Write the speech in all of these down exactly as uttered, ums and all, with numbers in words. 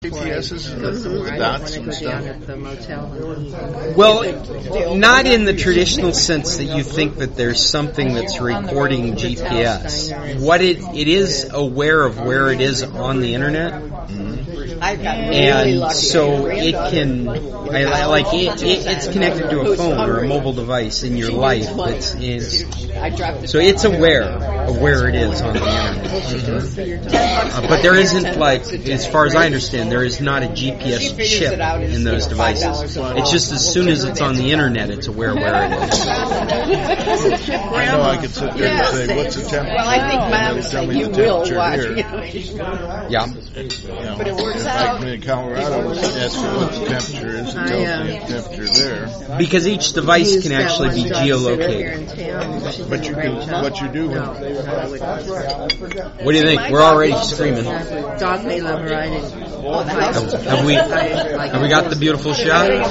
G P S's and the, the dots and stuff? Well, not in the traditional sense that you think that there's something that's recording G P S. What it it is aware of where it is on the internet, mm-hmm. and so it can, I, I like it, it. It's connected to a phone or a mobile device in your life. It's, it's so it's aware of where it is on the internet. Mm-hmm. Uh, but there isn't, like, as far as I understand, there is not a G P S chip in those devices. It's just as soon as it's on the internet, it's aware where it is. I know I could sit there and say, what's the temperature? Well, I think Mom would say, you will watch. Yeah. You know, but it works out. Like me in Colorado, ask me what the temperature is, and tells me the temperature there. Because each device can actually be geolocated. But you can, what you do when... What do you think? We're already screaming. Dog may love riding. Have, have we have we got the beautiful shot? Yeah.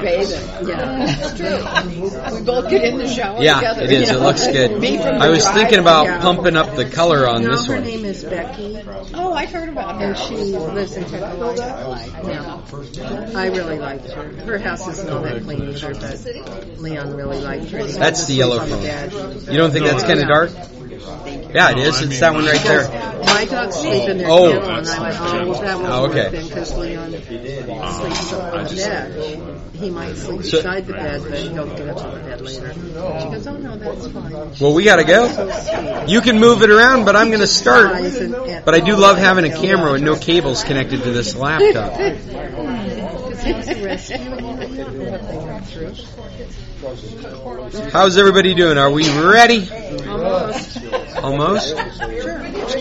We both get in the shower yeah, together. it is. It looks good. I was thinking about pumping up the color on this one. Her name is Becky. Oh, I've heard about her. And she lives in Tecologa. Yeah. I really liked her. Her house isn't all that clean either, but Leon really liked her. That's the yellow phone. You don't think that's kind of dark? Yeah, it is. It's that one right there. My dogs sleep in their oh. kennel, and I went, oh, well, that won't oh, okay. work then, because Leon sleeps on the bed. He might sleep so, beside the bed, but he'll get up on the bed later. She goes, oh, no, that's fine. Well, we got to go. You can move it around, but I'm going to start. But I do love having a camera with no cables connected to this laptop. How's everybody doing? Are we ready? Almost. Almost? Sure.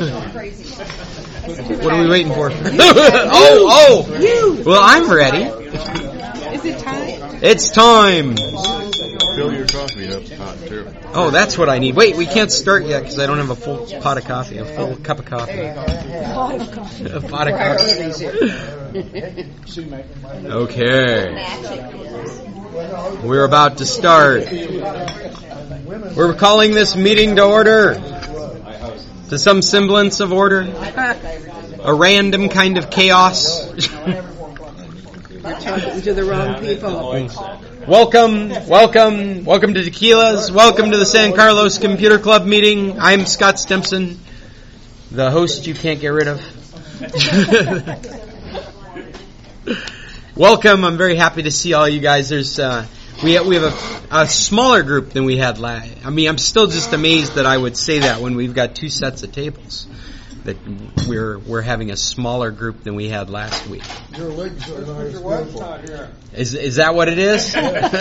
What are we waiting for? oh, oh! Well, I'm ready. Is it time? It's time. Fill your coffee up hot, too. Oh, that's what I need. Wait, we can't start yet because I don't have a full pot of coffee, a full cup of coffee. A pot of coffee. A pot of coffee. Okay. We're about to start. We're calling this meeting to order. To some semblance of order. A random kind of chaos. You're talking to the wrong people. Welcome, welcome, welcome to Tequilas. Welcome to the San Carlos Computer Club meeting. I'm Scott Stimson, the host you can't get rid of. Welcome. I'm very happy to see all you guys. There's uh, we have, we have a, a smaller group than we had last. I mean, I'm still just amazed that I would say that when we've got two sets of tables. That we're we're having a smaller group than we had last week. Your legs are not as beautiful. Is is that what it is?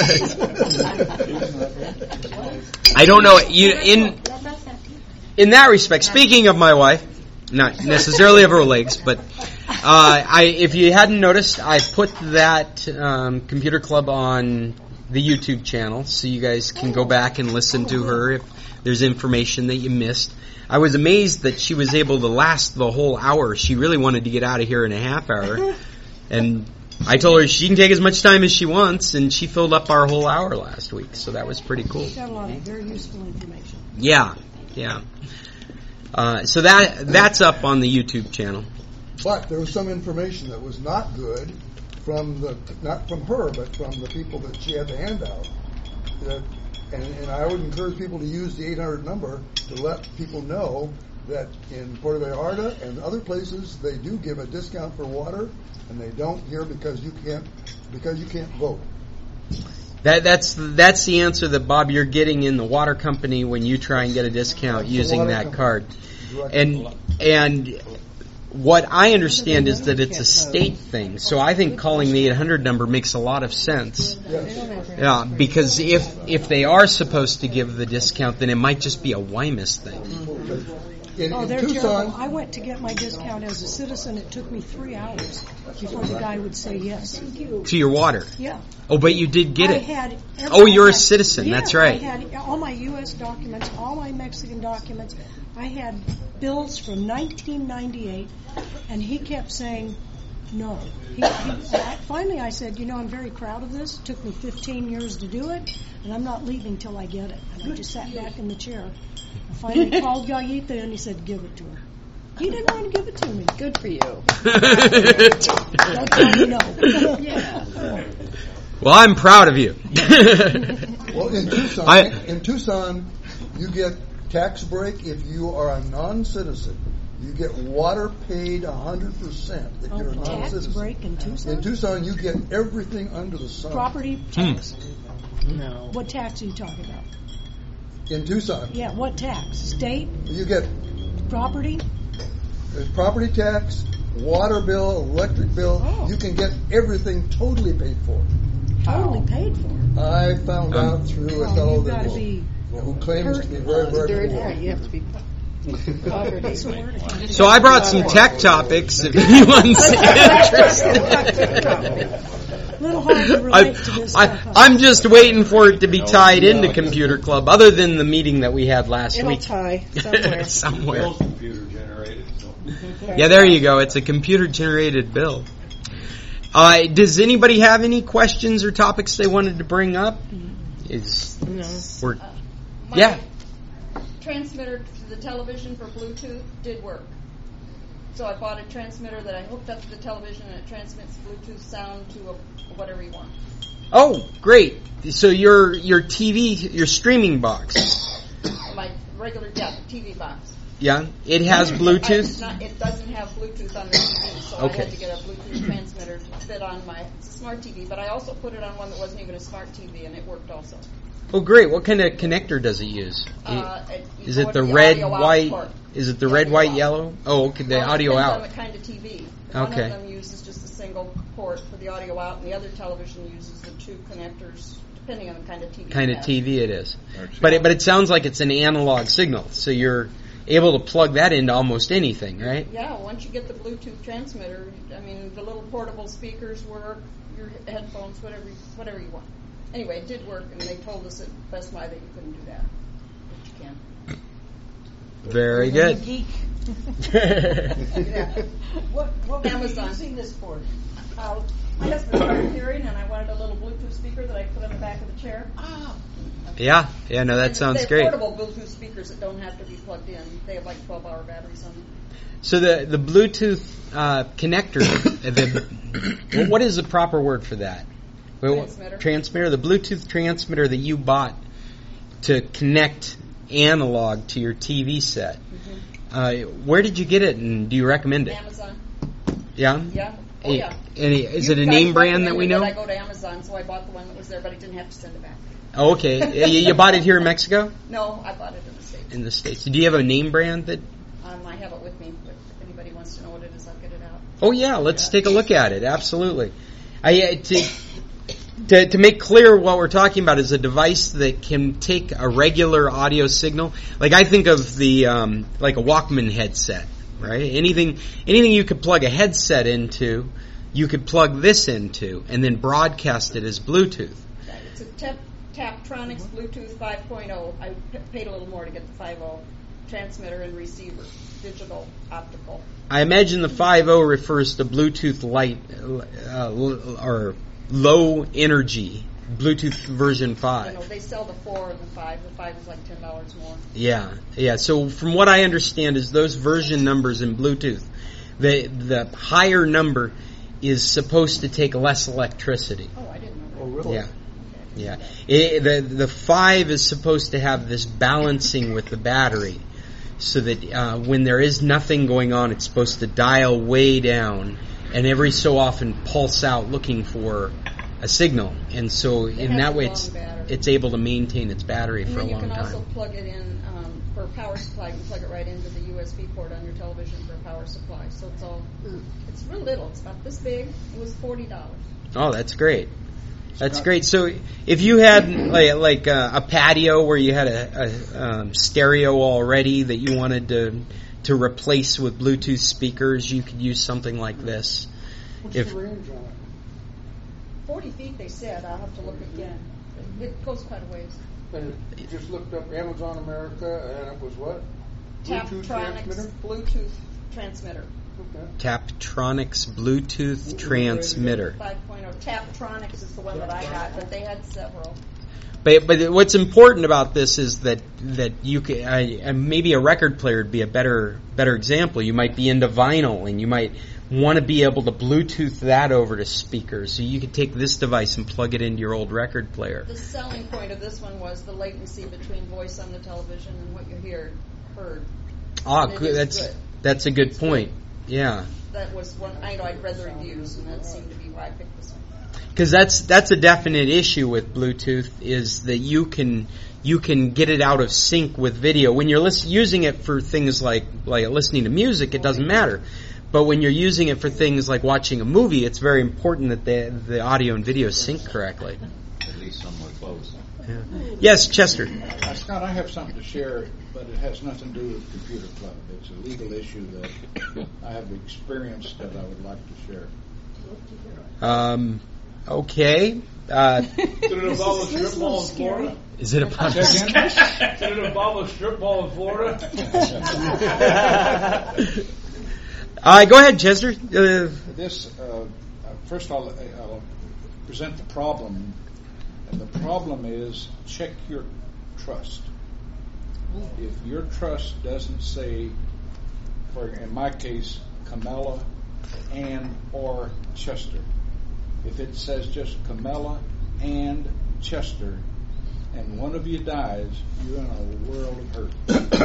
I don't know. You in in that respect. Speaking of my wife, not necessarily of her legs, but uh, I if you hadn't noticed, I put that um, computer club on the YouTube channel, so you guys can go back and listen to her if there's information that you missed. I was amazed that she was able to last the whole hour. She really wanted to get out of here in a half hour. And I told her she can take as much time as she wants, and she filled up our whole hour last week. So that was pretty cool. She got a lot of very useful information. Yeah, yeah. Uh, so that that's up on the YouTube channel. But there was some information that was not good from the not from her, but from the people that she had to hand out. That, and, and I would encourage people to use the eight hundred number to let people know that in Puerto Vallarta and other places they do give a discount for water, and they don't here because you can't because you can't vote. That that's that's the answer that Bob you're getting in the water company when you try and get a discount that's using that company. Card. And and what I understand is that it's a state thing. So I think calling the eight hundred number makes a lot of sense. Yes. Yeah, because if if they are supposed to give the discount, then it might just be a W I M A S thing. In, oh, in they're Tucson, terrible. I went to get my discount as a citizen. It took me three hours before the guy would say yes. To your water? Yeah. Oh, but you did get I it. Had every, oh, you're I a had, citizen. Yeah, That's right. I had all my U S documents, all my Mexican documents. I had bills from nineteen ninety-eight, and he kept saying no. He, he, I, finally, I said, you know, I'm very proud of this. It took me fifteen years to do it, and I'm not leaving till I get it. And I just sat back in the chair. I finally called Gallita, and he said, give it to her. He didn't want to give it to me. Good for you. Don't tell me no. Yeah. Well, I'm proud of you. Well, in Tucson, I, in Tucson, you get tax break if you are a non-citizen. You get water paid one hundred percent if you're a Oh, tax non-citizen. break in Tucson? In Tucson, you get everything under the sun. Property tax? No. What tax are you talking about? In Tucson, Yeah, what tax? State? you get Property? uh, property tax, water bill, electric bill. Oh. You can get everything totally paid for. Totally paid for. I found Um, out through a Oh, fellow you've that gotta was, be who claims to be very, very Dirt, poor. you have to be poverty. so I brought some tech topics if anyone's interested. A little hard to relate to this I, stuff. huh? I, I'm just waiting for it to be tied into Computer Club, other than the meeting that we had last It'll week. tie somewhere. Somewhere. Bill's computer generated. So. Yeah, there you go. It's a computer-generated bill. Uh, does anybody have any questions or topics they wanted to bring up? Is No. we're, My yeah. transmitter to the television for Bluetooth did work. So I bought a transmitter that I hooked up to the television and it transmits Bluetooth sound to a, whatever you want. Oh, great. So your your T V, your streaming box, My regular, yeah, the T V box. yeah, it has I, it's Bluetooth. not, it doesn't have Bluetooth on the T V, so Okay. I had to get a Bluetooth transmitter to fit on my it's a smart T V. But I also put it on one that wasn't even a smart T V, and it worked also. Oh, great. What kind of connector does it use? Uh, it, you Is go it to the red, audio out white? port. Is it the The red, audio white, out. yellow? Oh, okay, the Well, it audio depends out. on what kind of T V. Okay. One of them uses just a single port for the audio out, and the other television uses the two connectors, depending on the kind of T V. Kind you of have. T V it is. But it, but it sounds like it's an analog signal, so you're able to plug that into almost anything, right? Yeah, once you get the Bluetooth transmitter, I mean, the little portable speakers work, your headphones, whatever, whatever you want. Anyway, it did work, and they told us at Best Buy that you couldn't do that, but you can. Very good. Geek. Yeah. What, what were you Amazon. using this for? Uh, my husband started hearing, and I wanted a little Bluetooth speaker that I put on the back of the chair. Ah, Yeah, yeah, no, that sounds They're great. portable Bluetooth speakers that don't have to be plugged in. They have like twelve hour batteries on them. So the the Bluetooth uh, connector, the, what is the proper word for that? Well, Transmitter. Transmitter. The Bluetooth transmitter that you bought to connect analog to your T V set. Mm-hmm. Uh, where did you get it, and do you recommend it? Amazon. Yeah. Yeah. Oh, Eh, yeah. Any, is You it a guys name brand that we recommended know? I go to Amazon, so I bought the one that was there, but I didn't have to send it back. Oh, okay. Eh, you, you bought it here in Mexico? No, I bought it in the States. In the States. Do you have a name brand that? Um, I have it with me, but if anybody wants to know what it is, I'll get it out. Oh yeah, let's take a look at it. Absolutely. I, uh, to, to to make clear what we're talking about is a device that can take a regular audio signal. Like I think of the um, like a Walkman headset, right? Anything anything you could plug a headset into, you could plug this into, and then broadcast it as Bluetooth. It's a Tap, Taptronics Bluetooth five point oh. I p- paid a little more to get the five point oh transmitter and receiver, digital, optical. I imagine the five point oh refers to Bluetooth light uh, l- or low energy Bluetooth version five. You know, they sell the four and the five. The five is like ten dollars more. Yeah, yeah. So from what I understand is those version numbers in Bluetooth, the the higher number is supposed to take less electricity. Oh, I didn't know that. Oh, really? Yeah, yeah. It, the the five is supposed to have this balancing with the battery, so that uh, when there is nothing going on, it's supposed to dial way down, and every so often pulse out looking for a signal, and so It in has that a way long it's battery. it's able to maintain its battery And for a then you long can time. also plug it in um, for a power supply. You can plug it right into the U S B port on your television for a power supply. So it's all, it's real little. It's about this big. It was forty dollars. Oh, that's great. That's great. So, if you had like, like uh, a patio where you had a, a um, stereo already that you wanted to to replace with Bluetooth speakers, you could use something like this. What's If the range on it? forty feet, they said. I'll have to look again. It, it goes quite a ways. And you just looked up Amazon America, and it was what? Bluetooth transmitter? Taptronics Bluetooth transmitter. Okay. Taptronics Bluetooth transmitter. five point oh. Taptronics is the one that I got, but they had several. But but what's important about this is that that you can uh, maybe a record player would be a better better example. You might be into vinyl, and you might want to be able to Bluetooth that over to speakers, so you could take this device and plug it into your old record player. The selling point of this one was the latency between voice on the television and what you hear heard. Ah, And it good. is That's good. that's a good It's point. good. Yeah. That was one. I know I'd read the reviews, and that seemed to be why I picked this one. Because that's that's a definite issue with Bluetooth, is that you can you can get it out of sync with video. When you're lis- using it for things like like listening to music, it doesn't matter. But when you're using it for things like watching a movie, it's very important that the the audio and video sync correctly. At least somewhere close. Yeah. Yes, Chester. Uh, Scott, I have something to share, but it has nothing to do with Computer Club. It's a legal issue that I have experienced that I would like to share. Um, okay. Uh, Did it involve a strip mall in Florida? is it about Say again? Did it involve a strip mall in Florida? Uh, go ahead, Chester. Uh, This, uh, uh, first I'll, I'll present the problem. And the problem is check your trust. If your trust doesn't say, for in my case, Camella and or Chester, if it says just Camella and Chester, and one of you dies, you're in a world of hurt.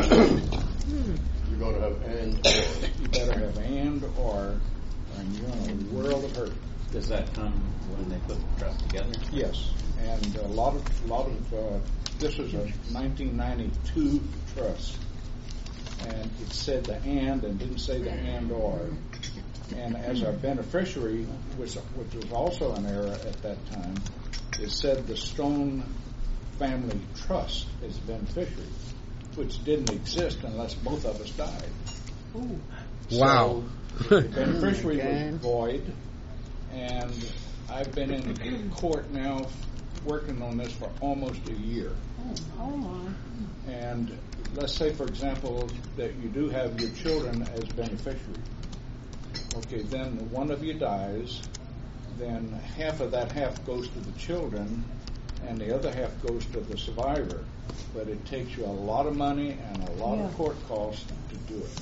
You're going to have and. You better have and or, and you're in a world of hurt. Does that come when they put the trust together? Yes, and a lot of, a lot of. Uh, this is a nineteen ninety-two trust, and it said the and and didn't say the and or. And as our beneficiary, which which was also an error at that time, it said the Stone Family Trust as beneficiary, which didn't exist unless both of us died. Ooh. Wow. So the beneficiary was void, and I've been in court now working on this for almost a year. Oh my. And let's say, for example, that you do have your children as beneficiaries. Okay, then one of you dies, then half of that half goes to the children, and the other half goes to the survivor. But it takes you a lot of money and a lot Yeah. of court costs to do it.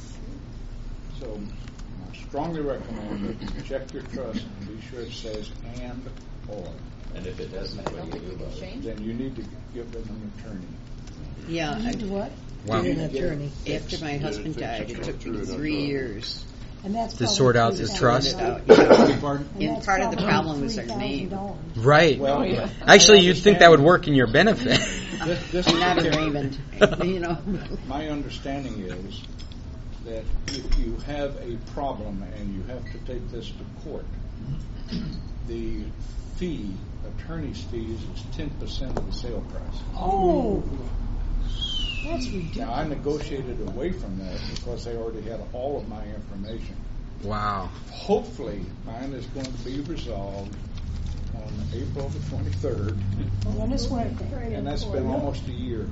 So I strongly recommend that you check your trust and be sure it says and or. And if it doesn't, what do you do about it? Then you need to give them an attorney. Yeah, You I do what? Wow. did an attorney. After my husband died, it took me three years. And that's To probably sort out the three trust? thousand It out, yeah. Pardon? And And that's part of the probably problem was our three thousand name. dollars. Right. Well, yeah. Actually, you'd think that would work in your benefit. This, this I'm not is a Raymond, you know. My understanding is that if you have a problem and you have to take this to court, the fee, attorney's fees, is ten percent of the sale price. Oh, that's Now, ridiculous. I negotiated away from that because they already had all of my information. Wow. Hopefully, mine is going to be resolved on April the twenty-third, When is when? and that's been almost a year.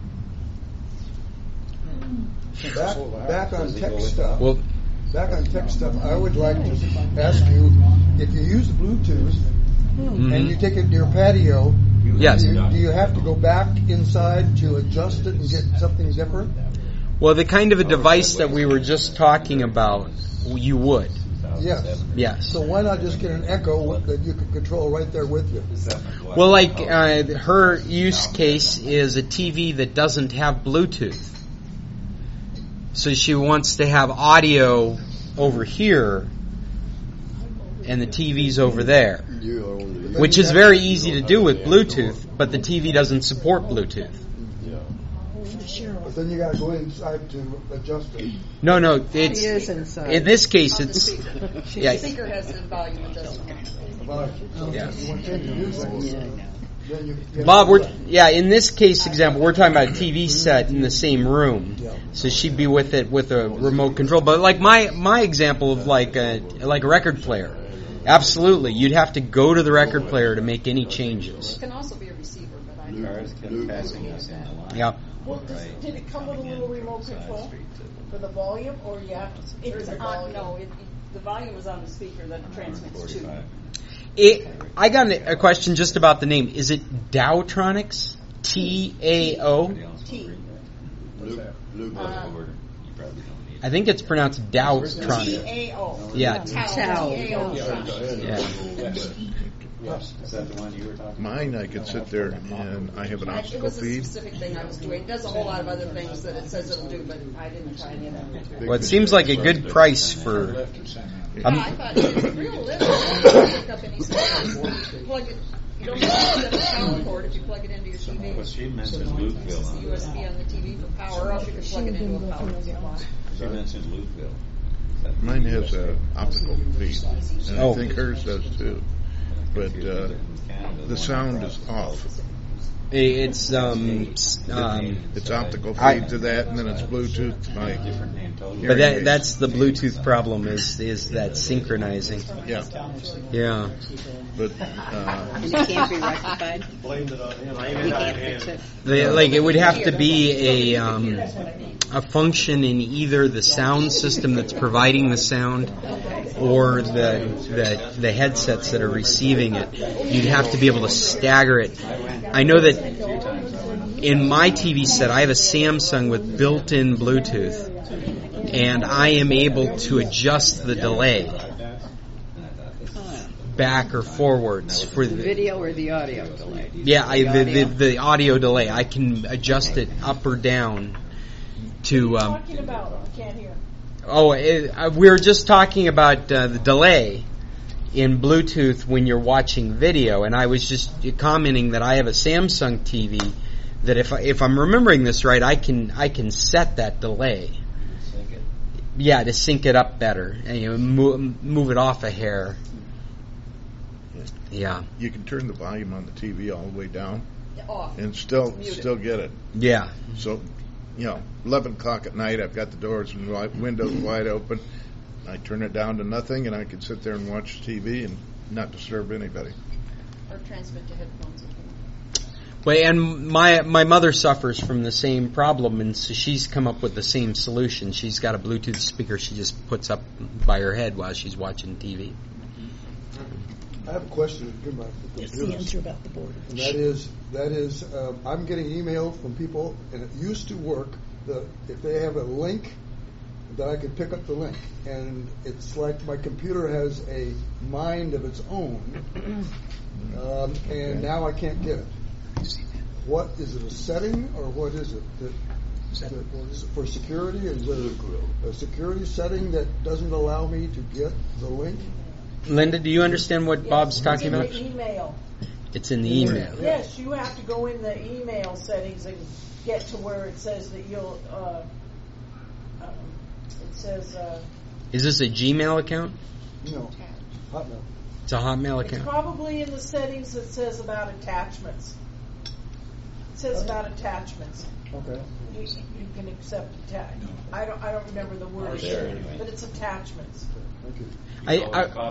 since I Back, sold the house. back on tech stuff. Well, Back on tech stuff, I would like to ask you, if you use Bluetooth mhm. and you take it to your patio, Yes. do you, do you have to go back inside to adjust it and get something different? Well, the kind of a device that we were just talking about, you would. Yes. Yes. So why not just get an Echo that you can control right there with you? Well, like uh, her use case is a T V that doesn't have Bluetooth. So she wants to have audio over here and the T V's over there, which is very easy to do with Bluetooth, but the T V doesn't support Bluetooth. But then you got to go inside to adjust it. No, no, It it's is inside. in this case On the it's speaker. yeah. The speaker has the volume adjustment. About, so Yeah. you want to change the music, Yeah, I know. then you, you Bob, have to we're do that. yeah. In this case example, we're talking about a T V set in the same room, so she'd be with it with a remote control. But like my my example of like a like a record player, absolutely, you'd have to go to the record player to make any changes. It can also be a receiver, but I Cars kept passing us in the line. Yeah. Well, does, did it come with a little remote control for the volume, or you have to It's turn the on, volume? no, it, it, the volume is on the speaker that it transmits to. It, I got a question just about the name. Is it Dowtronics? T A O? T. I think it's pronounced Dowtronics. T A O. Yeah. Tau. T A O. Yeah. Yes. Is that the one you were talking about? Mine, I could sit there and I have an It obstacle was a feed. specific thing I was doing. It does a whole lot of other things that it says it'll do, but I didn't try any of that. Well, it seems like a good price for. Yeah, I thought it was real little. You don't pick up any sound. Plug it. You don't have to set a power cord if you plug it into your T V. What she mentioned Lukeville. It's the U S B on the T V for power, or else you can plug it into a power supply. She mentioned Lukeville. Mine has an optical feed, and Oh. I think hers does too. But uh, the sound is off. It's um, um It's optical feed I- to that, and then it's Bluetooth to my but that that's the Bluetooth problem is is that synchronizing. Yeah, Yeah. but uh, And it can't be rectified. You can't fix it. They, like it would have to be a um, a function in either the sound system that's providing the sound or the, the the headsets that are receiving it. You'd have to be able to stagger it. I know that in my T V set, I have a Samsung with built-in Bluetooth, and I am able to adjust the delay back or forwards for The the video or the audio delay? yeah, I, the, the audio? the audio delay. I can adjust it up or down to. Um, Talking about, I can't hear. oh, it, uh, we were just talking about uh, the delay in Bluetooth when you're watching video, and I was just commenting that I have a Samsung T V that if I, if I'm remembering this right, I can I can set that delay. Yeah, to sync it up better and you know, move, move it off a hair. Yeah. you can turn the volume on the T V all the way down Off. and still Mute it. still get it. Yeah. So, you know, eleven o'clock at night, I've got the doors and wi- windows wide open. I turn it down to nothing, and I can sit there and watch T V and not disturb anybody. Or transmit to headphones if you want. Well, and my my mother suffers from the same problem, and so she's come up with the same solution. She's got a Bluetooth speaker she just puts up by her head while she's watching T V. I have a question about the It's the computers. answer about the border. And that is, that is, uh, I'm getting email from people, and it used to work, that if they have a link, that I could pick up the link. And it's like my computer has a mind of its own, um, and now I can't get it. What, is it a setting, or what is it? That, that, is it for security? Is it a, a security setting that doesn't allow me to get the link? Linda, do you understand what Bob's talking about? It's in the email. It's in the email. Yes, you have to go in the email settings and get to where it says that you'll, uh, um, it says, uh, Is this a Gmail account? No, Hotmail. It's a Hotmail it's account. probably in the settings that says about attachments. It says about attachments. Okay. You, you can accept attach. I don't, I don't remember the word, but it's attachments. Thank you. I, I,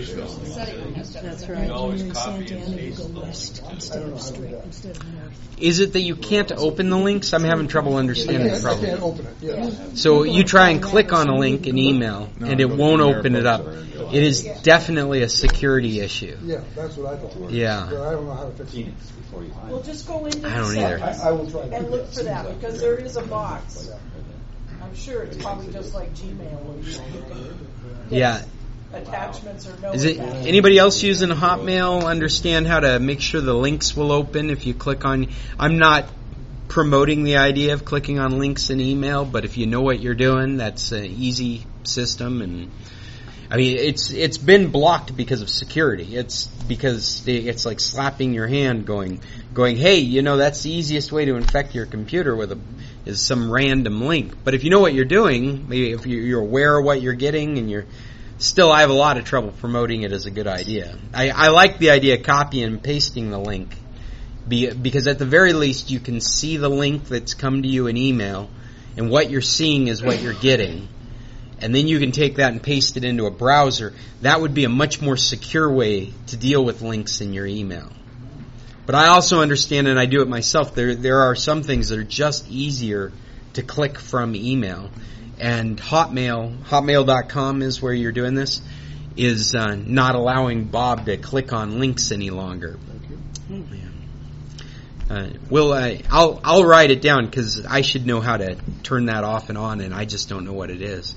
That's right. When you're in Santana, you go west instead of straight, instead of north. is it that you can't open the links? I'm having trouble I understanding the can't, I can't problem. open it, yes. So you try and click on a link in email, and it won't open it up. It is definitely a security issue. Yeah, that's what I thought. Yeah. But I don't know how to fix it. Well, just go into I the don't either. settings I, I will try to and do look that. for that because there is a box. I'm sure it's probably just like Gmail where you can Yeah. attachments or no Is it attachments. anybody else using Hotmail understand how to make sure the links will open if you click on? I'm not promoting the idea of clicking on links in email, but if you know what you're doing, that's an easy system. And I mean, it's it's been blocked because of security. It's because they, it's like slapping your hand, going going, hey, you know, that's the easiest way to infect your computer with a is some random link. But if you know what you're doing, maybe if you- you're aware of what you're getting, and you're still, I have a lot of trouble promoting it as a good idea. I, I like the idea of copying and pasting the link, be, because at the very least you can see the link that's come to you in email, and what you're seeing is what you're getting. And then you can take that and paste it into a browser. That would be a much more secure way to deal with links in your email. But I also understand, and I do it myself, there there are some things that are just easier to click from email. And Hotmail, hotmail dot com is where you're doing this. is uh, not allowing Bob to click on links any longer. Yeah. Uh, well, uh, I'll I'll write it down because I should know how to turn that off and on, and I just don't know what it is.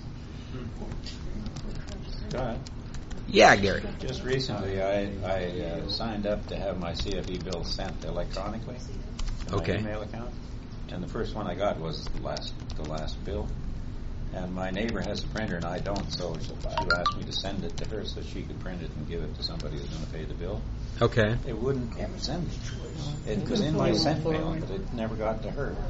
Go ahead. Yeah, Gary. Just recently, I, I uh, signed up to have my C F E bill sent electronically to my Okay. email account, and the first one I got was the last the last bill. And my neighbor has a printer and I don't, so she asked me to send it to her so she could print it and give it to somebody who's going to pay the bill. Okay. It wouldn't ever send it. It was in my sent mail, but it never got to her.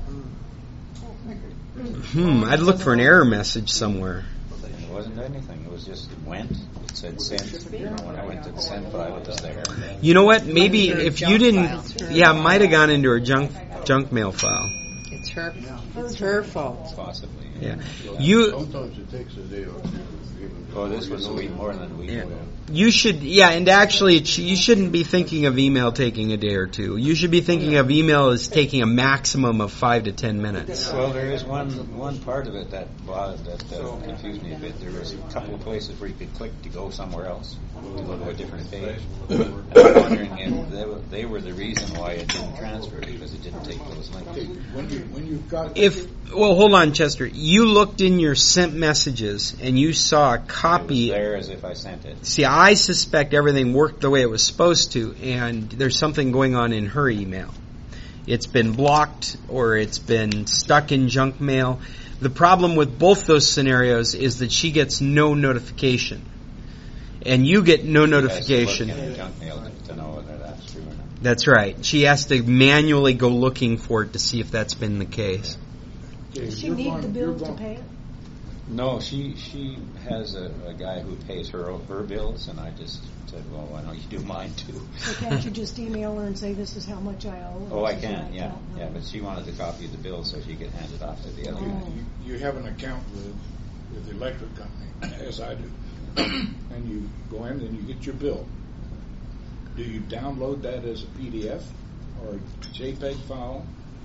Hmm. I'd look for an error message somewhere. It wasn't anything. It was just, it went. It said sent. You know, when I went to the send file, it was there. You know what? Maybe if you didn't, yeah, it might have gone into her junk junk mail file. It's her. It's her fault. Possibly. Yeah. You. Sometimes it takes a day or two. Oh, this was a week more than a week Yeah. ago. You should, yeah, and actually, it sh- you shouldn't be thinking of email taking a day or two. You should be thinking of email as taking a maximum of five to ten minutes. Well, there is one one part of it that uh, that uh, confused me a bit. There was a couple of places where you could click to go somewhere else, to go to a different page. And I'm wondering if they were, they were the reason why it didn't transfer, because it didn't take those links. When you when you've got If, well, hold on, Chester. You looked in your sent messages and you saw a It was copy. there as if I sent it. See, I suspect everything worked the way it was supposed to, and there's something going on in her email. It's been blocked or it's been stuck in junk mail. The problem with both those scenarios is that she gets no notification, and you get no notification. Has to look in the junk mail to know whether that's true or not. That's right. She has to manually go looking for it to see if that's been the case. Does she need the bill to pay it? No, she she has a, a guy who pays her her bills, and I just said, well, why don't you do mine too? So can't you just email her and say, this is how much I owe? Oh, I this is can, what yeah, count? yeah. But she wanted the copy of the bill so she could hand it off to the other guy. you, you have an account with with the electric company, as I do, and you go in and you get your bill. Do you download that as a P D F or a JPEG file?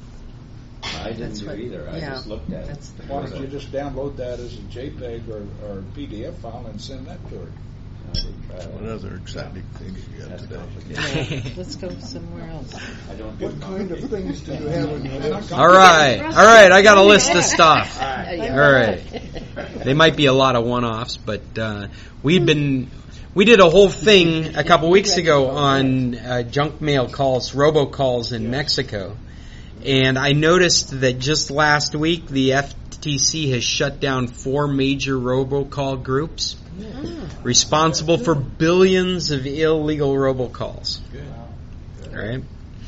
I didn't That's do what- either. I yeah, just looked at that's it. the Why don't you just download that as a JPEG or, or P D F file and send that to her? What other exciting things you got That's today? complicated. Yeah, let's go somewhere else. I don't do What kind of things do you have in your list? All right, all right. I got a list of stuff. All right. They might be a lot of one-offs, but uh, we've been we did a whole thing a couple weeks ago on uh, junk mail calls, robocalls in Mexico, and I noticed that just last week the F T C has shut down four major robocall groups responsible for billions of illegal robocalls. All right.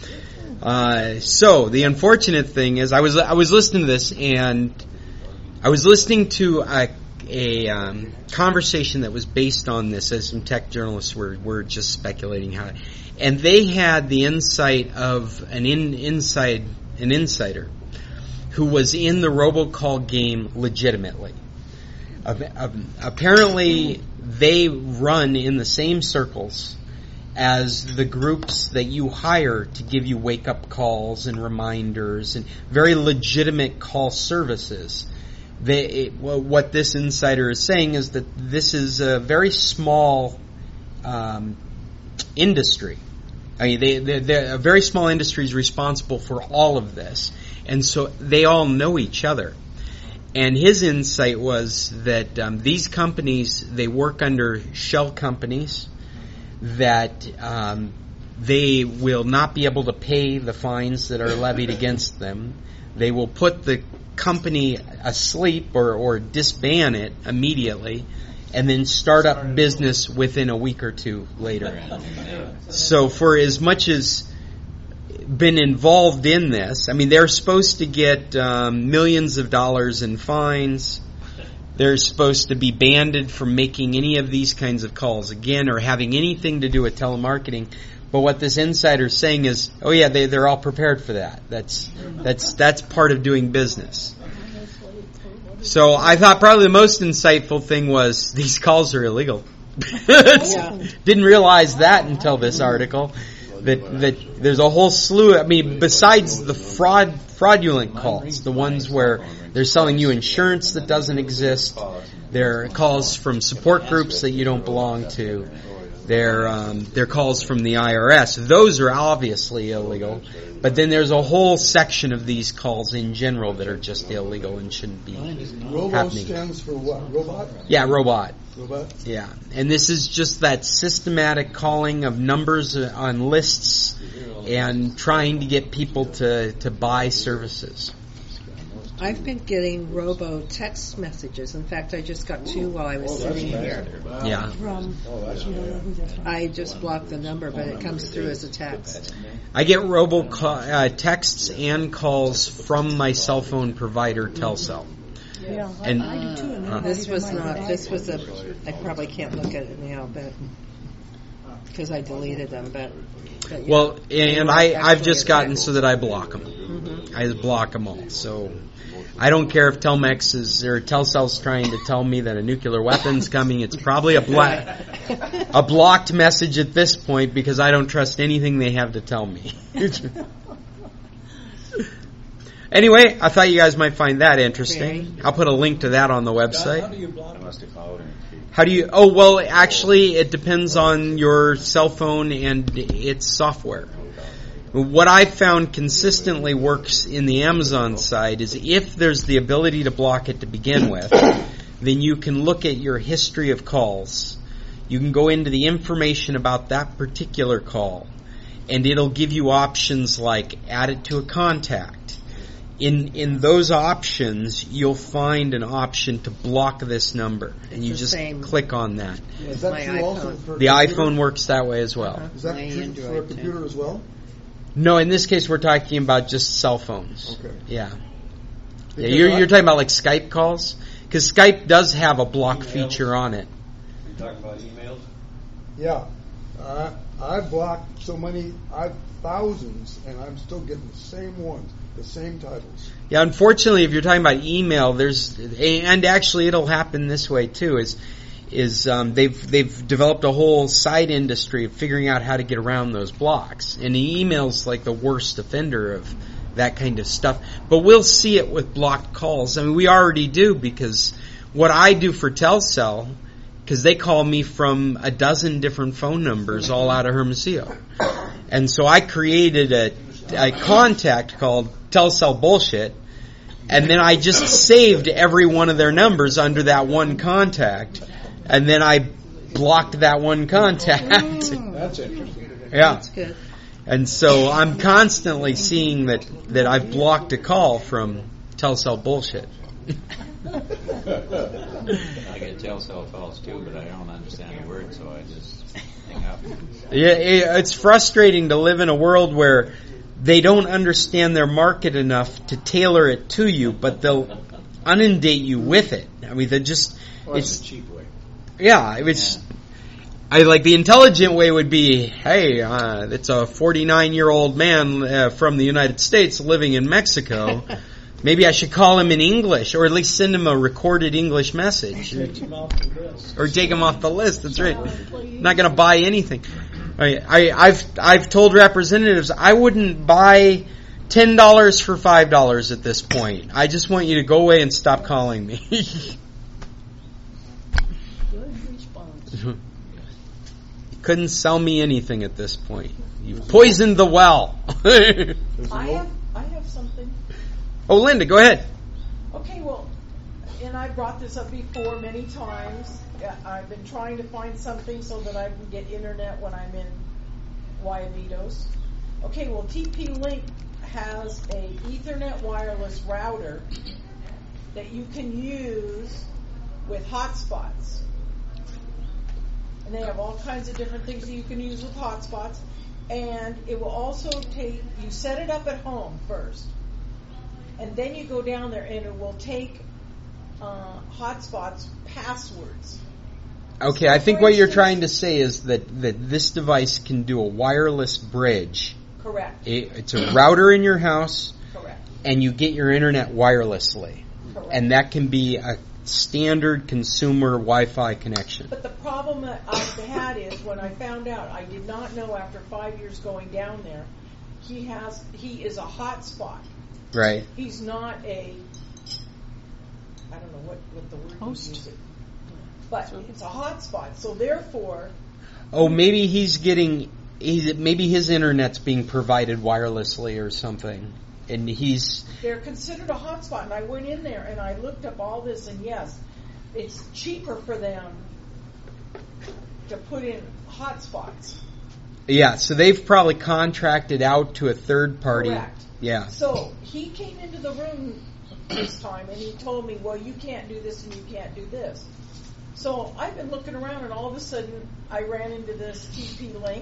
Uh, so the unfortunate thing is, I was I was listening to this, and I was listening to a, a um, conversation that was based on this, as some tech journalists were were just speculating how, and they had the insight of an in, inside an insider who was in the robocall game legitimately. Uh, uh, apparently, they run in the same circles as the groups that you hire to give you wake-up calls and reminders and very legitimate call services. They, it, well, what this insider is saying is that this is a very small um, industry. I mean, they, they, they're, a very small industry is responsible for all of this, and so they all know each other. And his insight was that um, these companies, they work under shell companies, that um, they will not be able to pay the fines that are levied against them. They will put the company asleep or, or disband it immediately, and then start up business within a week or two later. So for as much as been involved in this, I mean, they're supposed to get um, millions of dollars in fines. They're supposed to be banned from making any of these kinds of calls again or having anything to do with telemarketing. But what this insider is saying is, oh yeah, they, they're all prepared for that. That's that's that's part of doing business. So I thought probably the most insightful thing was these calls are illegal. Didn't realize that until this article. That that there's a whole slew. I mean, besides the fraud fraudulent calls, the ones where they're selling you insurance that doesn't exist. They're calls from support groups that you don't belong to. They're, um, they're calls from the I R S. Those are obviously illegal. But then there's a whole section of these calls in general that are just illegal and shouldn't be Robo happening. stands for what? Robot? Yeah, robot. Robot? Yeah. And this is just that systematic calling of numbers on lists and trying to get people to, to buy services. I've been getting robo text messages. In fact, I just got two while I was sitting here. Yeah. From, you don't know who they're from. I just blocked the number, but it comes through as a text. I get robo call, uh, texts and calls from my cell phone provider, Telcel. Yeah, I, And- I do too. And Uh, This they're was my not. provider. This was a. I probably can't look at it now, but because I deleted them. But, but yeah. Well, and I, I've Actually, just it's gotten like- so that I block them. Mhm. I just block them all. So I don't care if Telmex is or Telcel's trying to tell me that a nuclear weapon's coming. It's probably a bla- a blocked message at this point because I don't trust anything they have to tell me. Anyway, I thought you guys might find that interesting. I'll put a link to that on the website. I must have called her. How do you? Oh, well, actually, it depends on your cell phone and its software. What I've found consistently works in the Amazon side is if there's the ability to block it to begin with, then you can look at your history of calls. You can go into the information about that particular call, and it'll give you options like add it to a contact. In in those options, you'll find an option to block this number, and It's you the just same. click on that. Is that My true also iPhone. for a The computer? iPhone works that way as well. Uh-huh. Is that My true for a Android, too. computer as well? No, in this case, we're talking about just cell phones. Okay. Yeah. Yeah, Because you're, I- you're talking about like Skype calls? Because Skype does have a block feature on it. You talking about emails? Yeah. Uh, I blocked so many, I've thousands, and I'm still getting the same ones, the same titles. Yeah, unfortunately, if you're talking about email, there's, and actually it'll happen this way too, is, is, um, they've, they've developed a whole side industry of figuring out how to get around those blocks. And email's like the worst offender of that kind of stuff. But we'll see it with blocked calls. I mean, we already do because what I do for Telcel, because they call me from a dozen different phone numbers all out of Hermosillo. And so I created a, a contact called Telcel Bullshit, and then I just saved every one of their numbers under that one contact, and then I blocked that one contact. That's interesting. Yeah. That's good. And so I'm constantly seeing that, that I've blocked a call from Telcel Bullshit. I get Telcel calls too, but I don't understand the word, so I just hang up. Yeah, it's frustrating to live in a world where they don't understand their market enough to tailor it to you, but they'll inundate you with it. I mean, they're just, Well, it's, it's a cheap way. yeah, it's, I like the intelligent way would be, hey, uh, it's a forty-nine year old man uh, from the United States living in Mexico. Maybe I should call him in English, or at least send him a recorded English message. Or take him off the list, that's right. Not gonna buy anything. I, I, I've, I've told representatives I wouldn't buy ten dollars for five dollars at this point. I just want you to go away and stop calling me. Good response. You couldn't sell me anything at this point. You poisoned the well. I have, I have something. Oh, Linda, go ahead. Okay, well, and I brought this up before many times. Yeah, I've been trying to find something so that I can get internet when I'm in Guayabitos. Okay, well, T P-Link has a Ethernet wireless router that you can use with hotspots. And they have all kinds of different things that you can use with hotspots. And it will also take, you set it up at home first. And then you go down there and it will take uh, hotspots passwords. Okay, I think what you're trying to say is that, that this device can do a wireless bridge. Correct. It, it's a router in your house, Correct. and you get your internet wirelessly. Correct. And that can be a standard consumer Wi-Fi connection. But the problem that I've had is when I found out, I did not know after five years going down there, he has he is a hotspot. Right. He's not a I don't know what, what the word Host. you use it. But it's a hotspot. So therefore Oh, maybe he's getting. He's, maybe his internet's being provided wirelessly or something, and he's. they're considered a hotspot. And I went in there and I looked up all this, and yes, it's cheaper for them to put in hotspots. Yeah, so they've probably contracted out to a third party. Correct. Yeah. So he came into the room this time and he told me, well, you can't do this and you can't do this. So I've been looking around and all of a sudden I ran into this T P Link,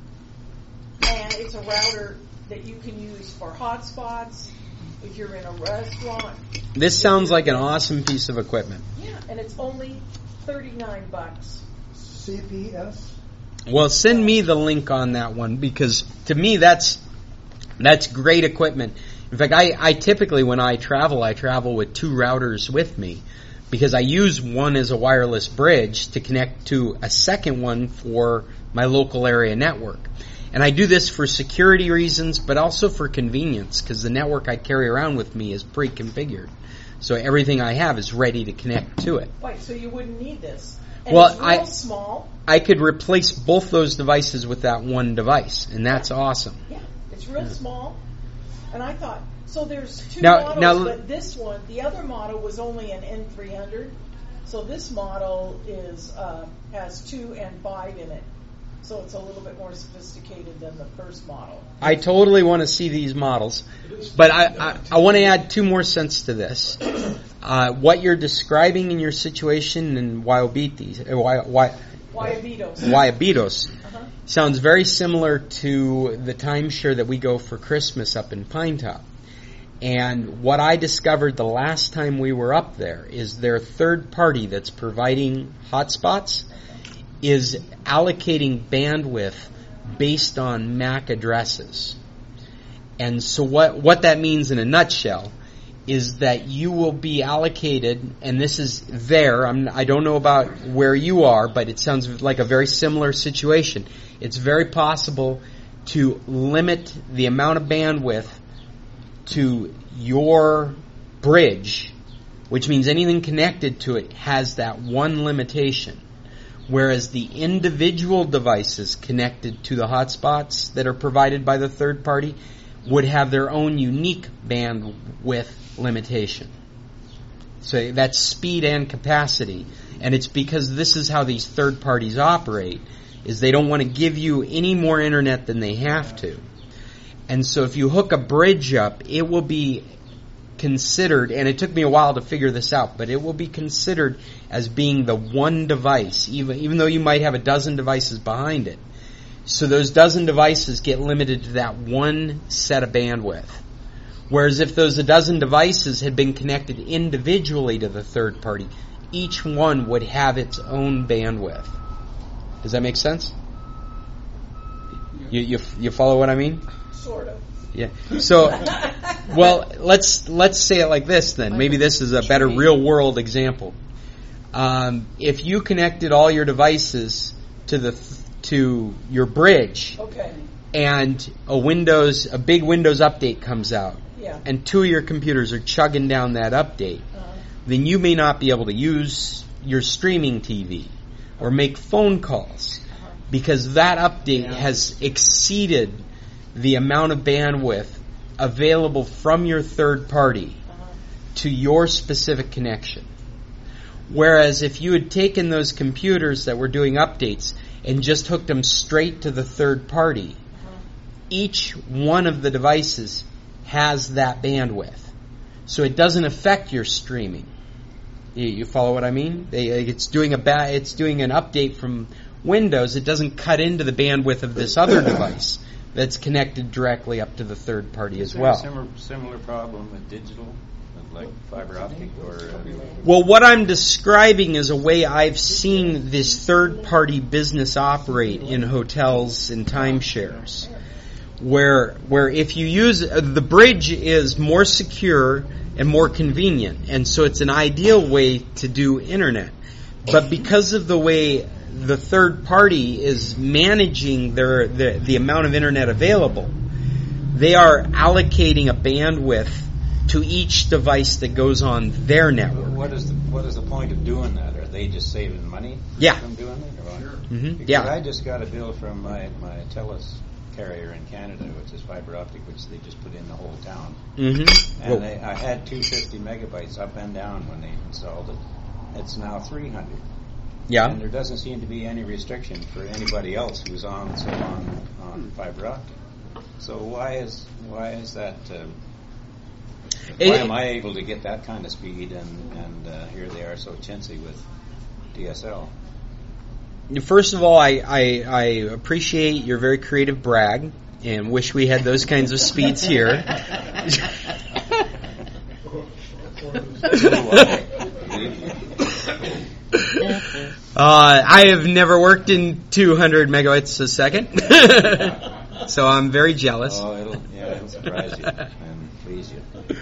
and it's a router that you can use for hotspots if you're in a restaurant. This sounds like an awesome piece of equipment. Yeah, and it's only thirty-nine bucks. C P S? Well, send me the link on that one, because to me that's that's great equipment. In fact, I, I typically, when I travel, I travel with two routers with me, because I use one as a wireless bridge to connect to a second one for my local area network. And I do this for security reasons, but also for convenience, because the network I carry around with me is pre-configured. So everything I have is ready to connect to it. Right, so you wouldn't need this. And Well, it's real I- small. I could replace both those devices with that one device, and that's awesome. Yeah, it's real small. And I thought, so there's two Now- models, now- but this one, the other model was only an N three hundred. So this model is uh, has two and five in it. So it's a little bit more sophisticated than the first model. I totally want to see these models, but I, I, I want to add two more cents to this. Uh, what you're describing in your situation in Wyobitos, uh, Wy- Wy- Wyobitos. Wyobitos Uh-huh. sounds very similar to the timeshare that we go for Christmas up in Pinetop. And what I discovered the last time we were up there is their third party that's providing hotspots is allocating bandwidth based on M A C addresses. And so what, what that means in a nutshell is that you will be allocated, and this is there, I'm, I don't know about where you are, but it sounds like a very similar situation. It's very possible to limit the amount of bandwidth to your bridge, which means anything connected to it has that one limitation. Whereas the individual devices connected to the hotspots that are provided by the third party would have their own unique bandwidth limitation. So that's speed and capacity. And it's because this is how these third parties operate, is they don't want to give you any more internet than they have to. And so if you hook a bridge up, it will be considered, and it took me a while to figure this out, but it will be considered as being the one device, even even though you might have a dozen devices behind it. So those dozen devices get limited to that one set of bandwidth. Whereas if those a dozen devices had been connected individually to the third party, each one would have its own bandwidth. Does that make sense? You you, you follow what I mean? Sort of. Yeah. So, well, let's let's say it like this then. Maybe this is a better real world example. Um, if you connected all your devices to the to your bridge, Okay. and a Windows a big Windows update comes out, Yeah. and two of your computers are chugging down that update, Uh, then you may not be able to use your streaming T V or make phone calls because that update has exceeded the amount of bandwidth available from your third party to your specific connection. Whereas if you had taken those computers that were doing updates and just hooked them straight to the third party, each one of the devices has that bandwidth. So it doesn't affect your streaming. You, you follow what I mean? They, it's doing a ba- it's doing an update from Windows. It doesn't cut into the bandwidth of this other device that's connected directly up to the third party as Is there well. a similar, similar problem with digital, with like fiber optic or? Uh, Well, what I'm describing is a way I've seen this third-party business operate in hotels and timeshares, where where if you use uh, the bridge is more secure and more convenient, and so it's an ideal way to do internet. But because of the way the third party is managing their the, the amount of internet available, they are allocating a bandwidth to each device that goes on their network. What is the what is the point of doing that? Are they just saving money Yeah. from doing it? Or Sure. what? Mm-hmm. Because Yeah. I just got a bill from my, my TELUS carrier in Canada, which is fiber optic, which they just put in the whole town. Mm-hmm. And they, I had two hundred fifty megabytes up and down when they installed it. It's now three hundred. Yeah. And there doesn't seem to be any restriction for anybody else who's on say, on, on fiber optic. So why is why is that? Uh, why It- am I able to get that kind of speed, and and uh, here they are so chintzy with D S L? First of all, I, I, I appreciate your very creative brag and wish we had those kinds of speeds here. Uh, I have never worked in two hundred megabytes a second, so I'm very jealous. Oh, it'll, yeah, it'll surprise you and please you.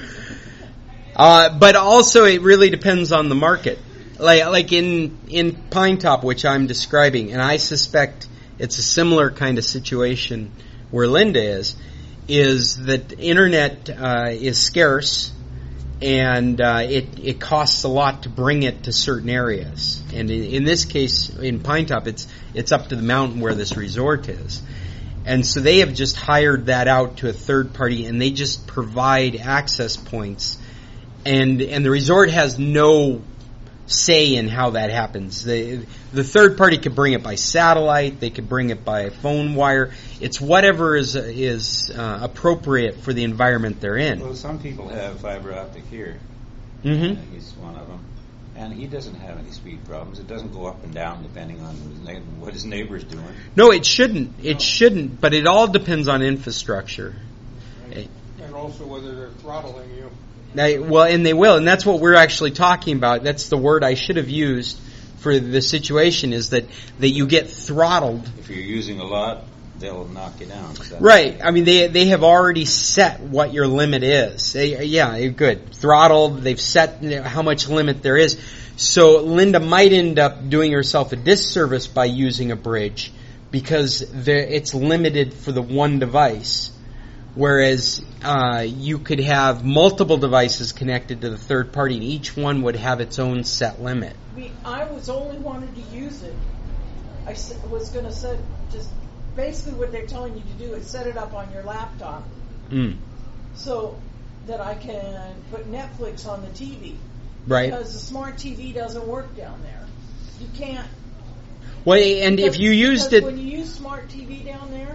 Uh, but also, it really depends on the market. Like, like in in Pine Top, which I'm describing, and I suspect it's a similar kind of situation where Linda is, is that internet uh, is scarce, and uh, it it costs a lot to bring it to certain areas. And in, in this case, in Pine Top, it's it's up to the mountain where this resort is. And so they have just hired that out to a third party, and they just provide access points. And and the resort has no say in how that happens. The the third party could bring it by satellite. They could bring it by phone wire. It's whatever is is uh, appropriate for the environment they're in. Well, some people have fiber optic here. Mm-hmm. Uh, he's one of them, and he doesn't have any speed problems. It doesn't go up and down depending on his na- what his neighbor's doing. No, it shouldn't. It shouldn't. But it all depends on infrastructure. And also whether they're throttling you. Now, well, and they will, and that's what we're actually talking about. That's the word I should have used for the situation, is that, that you get throttled. If you're using a lot, they'll knock you down. Is that Right. I mean, they they have already set what your limit is. They, yeah, good. Throttled. They've set how much limit there is. So Linda might end up doing herself a disservice by using a bridge because it's limited for the one device. Whereas uh, you could have multiple devices connected to the third party, and each one would have its own set limit. We, I was only wanted to use it. I s- was going to set just basically what they're telling you to do is set it up on your laptop, Mm. so that I can put Netflix on the T V. Right. Because the smart T V doesn't work down there. You can't. Well, and because, if you used because it, when you use smart T V down there,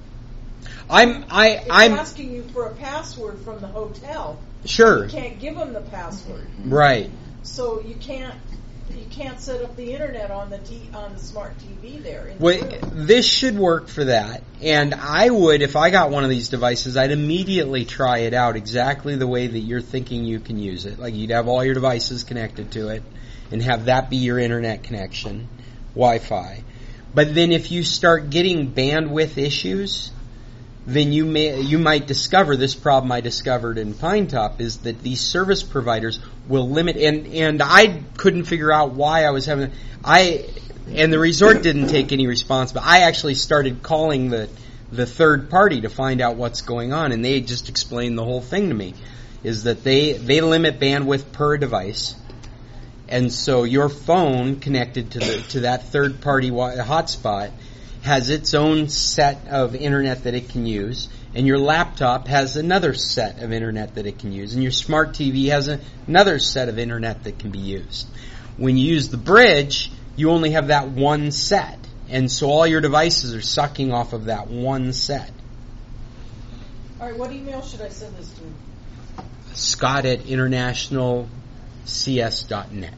I'm I it's I'm asking you for a password from the hotel. sure. You can't give them the password, Right. so you can't you can't set up the internet on the t- on the smart T V there. In the Well, room. this should work for that. And I would, if I got one of these devices, I'd immediately try it out exactly the way that you're thinking you can use it. Like you'd have all your devices connected to it and have that be your internet connection, Wi-Fi. But then if you start getting bandwidth issues, then you may you might discover this problem I discovered in Pine Top is that these service providers will limit, and and I couldn't figure out why I was having I and the resort didn't take any response, but I actually started calling the the third party to find out what's going on, and they just explained the whole thing to me, is that they they limit bandwidth per device. And so your phone connected to the to that third party hotspot has its own set of internet that it can use, and your laptop has another set of internet that it can use, and your smart T V has a, another set of internet that can be used. When you use the bridge, you only have that one set, and so all your devices are sucking off of that one set. All right, what email should I send this to? Scott at international c s dot net.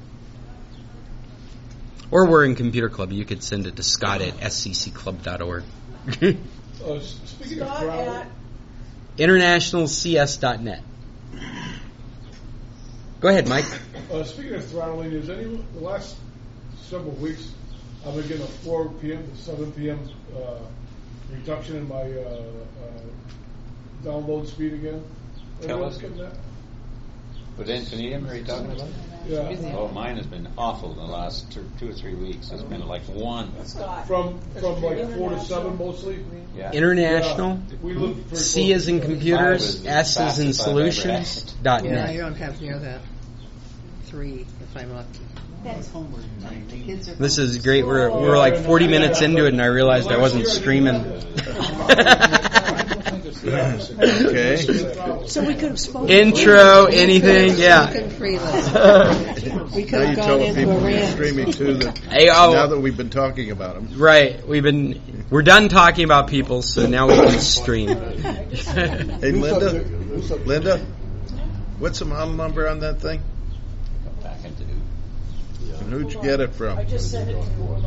Or we're in Computer Club. You could send it to Scott at s c c club dot org. Uh, speaking Scott of travel, at international c s dot net. Go ahead, Mike. uh, speaking of throttling, is any the last several weeks I've been getting a four p.m. to seven p.m. Uh, reduction in my uh, uh, download speed again? Anyone else Telus? getting that? What Infinitum are you talking about? Yeah. Oh, mine has been awful in the last two, two or three weeks. It's been like one. From from like four to seven mostly. Yeah. International. Yeah. We live very C close as in to computers, Five is S as in fastest I've ever solutions, had. dot Yeah, I net. don't have near that. Three, if I'm lucky. This is great. We're we're like forty minutes into it, and I realized I wasn't streaming. Okay. So we could have spoken. Intro, anything, yeah. Spoken freely. We could Now you have tell gone the into people a who's rant. streaming too that Hey, oh. now that we've been talking about them. Right, we've been we're done talking about people, so now we can stream. Hey, Linda, Linda, what's the model number on that thing? Back into And who'd you get it from? I just sent it to you.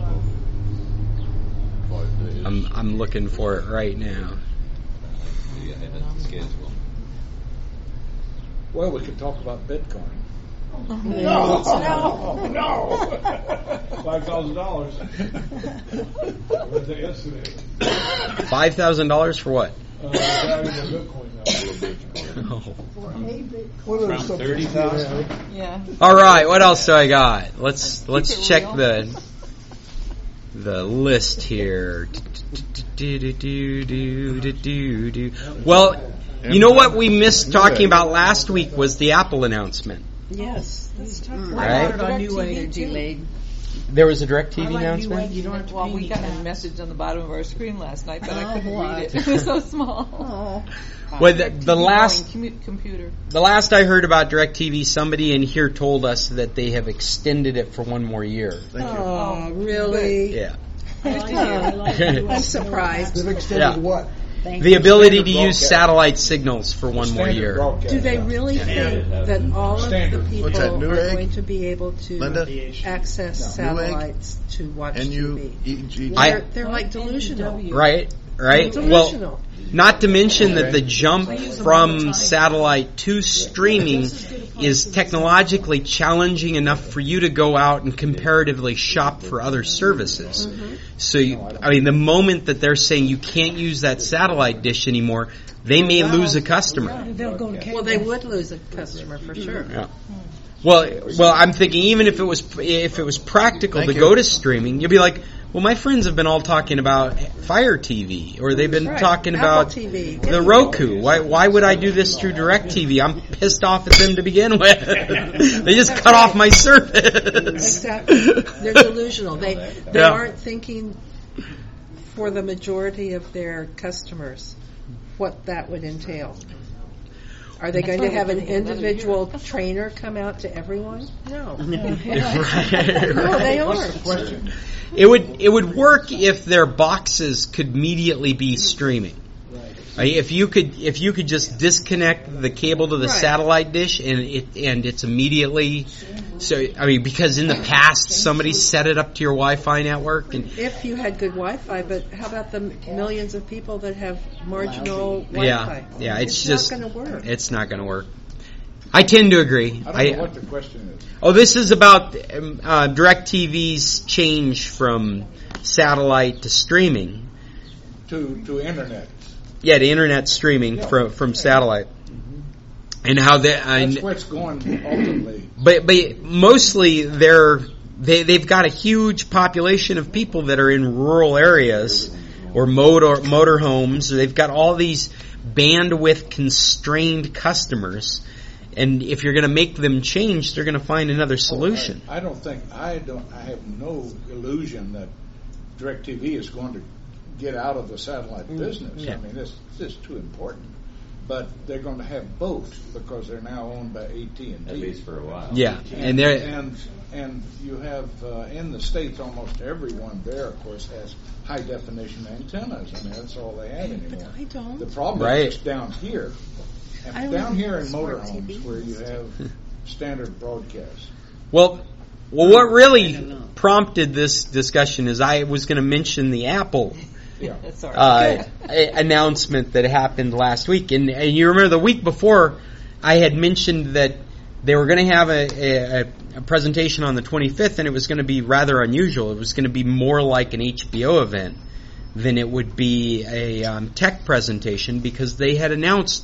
I'm I'm looking for it right now. the ahead of the schedule. Well, we could talk about Bitcoin. No, no, no. Five thousand dollars. I read that yesterday. Five thousand dollars for what? Uh, value of Bitcoin now. Oh. What other From subjects thirty do you thousand? have? Yeah. All right, what else do I got? Let's let's Keep it check real. the the list here. Well, you know what we missed talking about last week was the Apple announcement. Yes, let's talk about Right. it. On New Way, they're delayed. There was a DirecTV announcement. You don't have to Well, pay we me got for a that. message on the bottom of our screen last night, but I Oh, couldn't what? read it. It was so small. Oh, Well, the, the last Commu- computer. the last I heard about DirecTV, somebody in here told us that they have extended it for one more year. oh, really? Yeah. I'm surprised. They've extended Yeah. what? The ability to Standard use broadcast. satellite signals for one more Standard year. broadcast. Do they really think that all of the Standard. people What's that, are Newegg? going to be able to Linda? access No. Newegg? satellites to watch N T U V? E G G. I- They're, they're like delusional. Right? Right? Delusional. Well, not to mention that the jump from satellite to streaming is technologically challenging enough for you to go out and comparatively shop for other services. So, you, I mean, the moment that they're saying you can't use that satellite dish anymore, they may lose a customer. They'll go to cable. Well, they would lose a customer for sure. Yeah. Well, well, I'm thinking even if it was if it was practical Thank to you. go to streaming, you'd be like, well, my friends have been all talking about Fire T V, or they've been Right. talking Apple about T V. the Roku. Why why would I do this through DirecTV? I'm pissed off at them to begin with. They just cut off my service. Exactly. They're delusional. They they Yeah. aren't thinking for the majority of their customers what that would entail. Are they going to have an individual trainer come out to everyone? No. No, they aren't. Question. It would it would work if their boxes could immediately be streaming. Uh, If you could if you could just disconnect the cable to the Right. satellite dish and it and it's immediately so I mean because in the past somebody set it up to your Wi-Fi network and If you had good Wi-Fi, but how about the millions of people that have marginal Wi-Fi? yeah yeah it's, just not going to work. it's not going to work. I tend to agree. I don't know what the question is. Oh, this is about um, uh, DirecTV's change from satellite to streaming. To to internet. Yeah, to internet streaming Yeah. from from satellite, and how they. That's I, where it's going ultimately. but but mostly they're they they've got a huge population of people that are in rural areas or motor motorhomes. They've got all these bandwidth constrained customers. And if you're going to make them change, they're going to find another solution. I, I don't think I don't. I have no illusion that DirecTV is going to get out of the satellite business. Yeah. I mean, this this is too important. But they're going to have both because they're now owned by A T and T. At least for a while. Yeah, and they're and and you have uh, in the States almost everyone there, of course, has high definition antennas. I mean, that's all they have anymore. I don't. The problem Right. is just down here. And I down don't here have in smart T motorhomes V. where you have standard broadcasts. well. Well, what really prompted this discussion is I was going to mention the Apple Yeah. That's all right. uh, a- announcement that happened last week, and, and you remember the week before I had mentioned that they were going to have a, a, a presentation on the twenty-fifth, and it was going to be rather unusual. It was going to be more like an H B O event than it would be a um, tech presentation because they had announced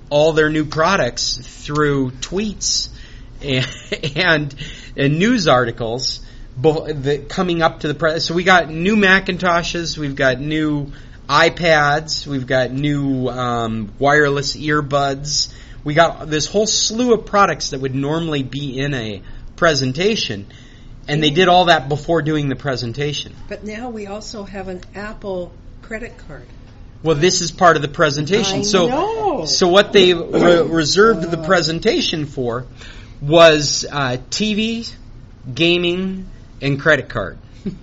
all their new products through tweets and and, and news articles bo- the, coming up to the pre- so we got new Macintoshes, we've got new iPads, we've got new um, wireless earbuds. We got this whole slew of products that would normally be in a presentation, and they did all that before doing the presentation. But now we also have an Apple credit card. Well, this is part of the presentation. I so, know. so what they re- reserved the presentation for was uh, T V, gaming, and credit card.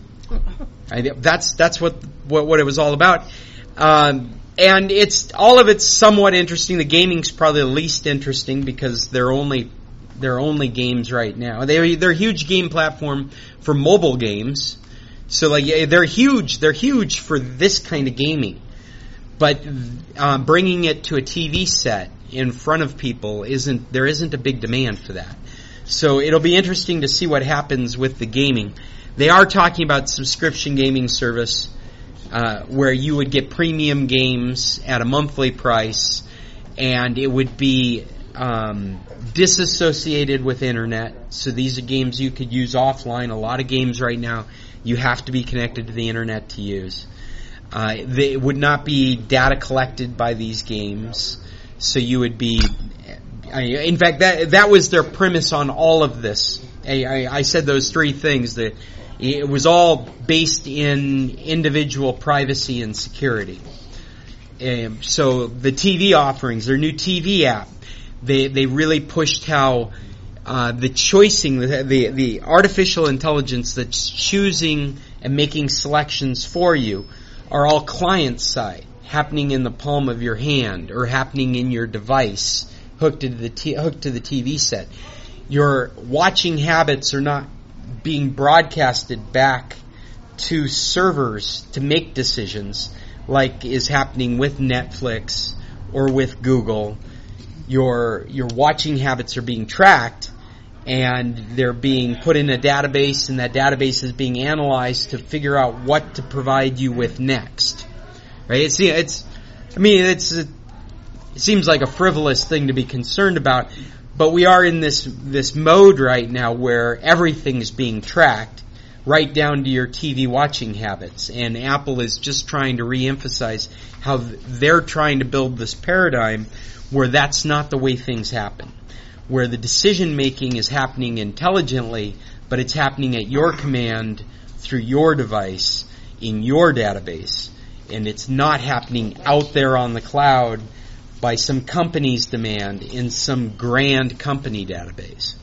I, that's that's what, what what it was all about. Um, and it's all of it's somewhat interesting. The gaming's probably the least interesting because they're only they're only games right now. They they're a huge game platform for mobile games. So like they're huge. They're huge for this kind of gaming. But uh, bringing it to a T V set in front of people isn't there isn't a big demand for that. So it'll be interesting to see what happens with the gaming. They are talking about subscription gaming service uh, where you would get premium games at a monthly price, and it would be um, disassociated with internet. So these are games you could use offline. A lot of games right now you have to be connected to the internet to use. Uh, they would not be data collected by these games, so you would be. I, in fact, that that was their premise on all of this. I, I, I said those three things that it was all based in individual privacy and security. Um, so the T V offerings, their new T V app, they they really pushed how uh, the choicing, the, the the artificial intelligence that's choosing and making selections for you are all client side, happening in the palm of your hand or happening in your device, hooked to the t- hooked to the T V set. Your watching habits are not being broadcasted back to servers to make decisions like is happening with Netflix or with Google. Your your watching habits are being tracked, and they're being put in a database, and that database is being analyzed to figure out what to provide you with next. Right? It's it's I mean it's it seems like a frivolous thing to be concerned about, but we are in this this mode right now where everything is being tracked right down to your T V watching habits, and Apple is just trying to reemphasize how they're trying to build this paradigm where that's not the way things happen, where the decision making is happening intelligently, but it's happening at your command through your device in your database, and it's not happening out there on the cloud by some company's demand in some grand company database.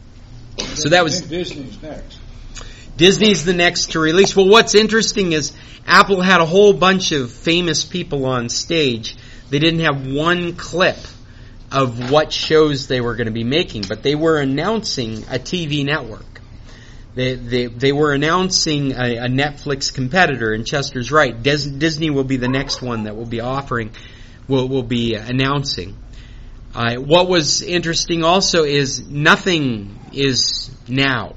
So that was Disney's next. Disney's the next to release. Well, what's interesting is Apple had a whole bunch of famous people on stage. They didn't have one clip of what shows they were going to be making, but they were announcing a T V network. They they, they were announcing a, a Netflix competitor, and Chester's right. Dis, Disney will be the next one that will be offering, will will be announcing. Uh, what was interesting also is nothing is now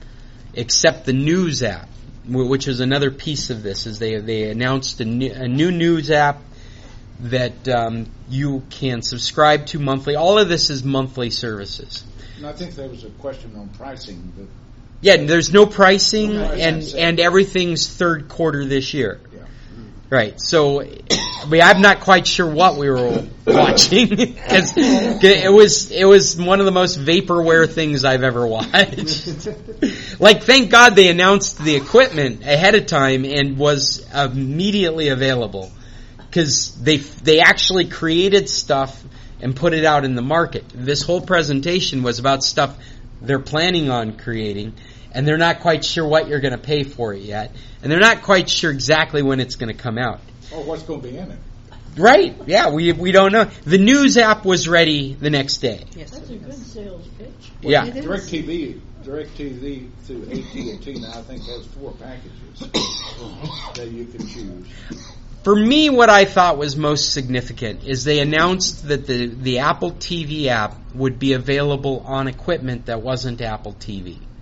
except the news app, which is another piece of this. Is they they announced a new, a new news app that um, you can subscribe to monthly. All of this is monthly services. And I think there was a question on pricing. But yeah, there's no pricing, no pricing and set. and everything's third quarter this year. Yeah. Right. So, I mean, I'm not quite sure what we were watching because it was it was one of the most vaporware things I've ever watched. Like, thank God they announced the equipment ahead of time and was immediately available. Because they they actually created stuff and put it out in the market. This whole presentation was about stuff they're planning on creating, and they're not quite sure what you're going to pay for it yet, and they're not quite sure exactly when it's going to come out. Oh, what's going to be in it? Right? Yeah, we we don't know. The news app was ready the next day. Yes, that's a good sales pitch. Well, Yeah. DirecTV, DirecTV through A T and T now I think has four packages that you can choose. For me, what I thought was most significant is they announced that the, the Apple T V app would be available on equipment that wasn't Apple T V.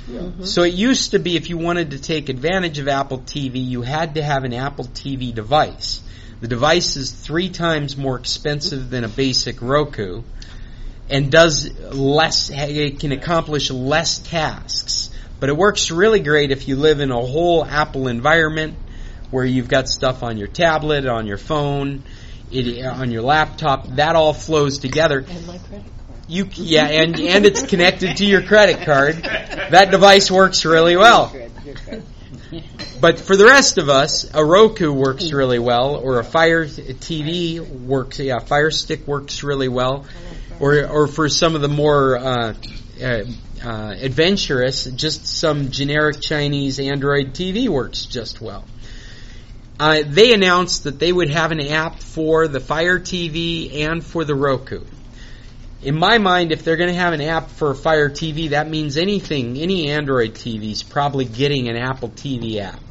Yeah. Mm-hmm. So it used to be if you wanted to take advantage of Apple T V, you had to have an Apple T V device. The device is three times more expensive than a basic Roku and does less, it can accomplish less tasks. But it works really great if you live in a whole Apple environment where you've got stuff on your tablet, on your phone, it, on your laptop. That all flows together. And my credit card. You, yeah, and, and it's connected to your credit card. That device works really well. You're good. You're good. But for the rest of us, a Roku works really well, or a Fire T V works. Yeah, Fire Stick works really well, or or for some of the more uh, uh, uh, adventurous, just some generic Chinese Android T V works just well. Uh, they announced that they would have an app for the Fire T V and for the Roku. In my mind, if they're going to have an app for Fire T V, that means anything, any Android T V is probably getting an Apple T V app.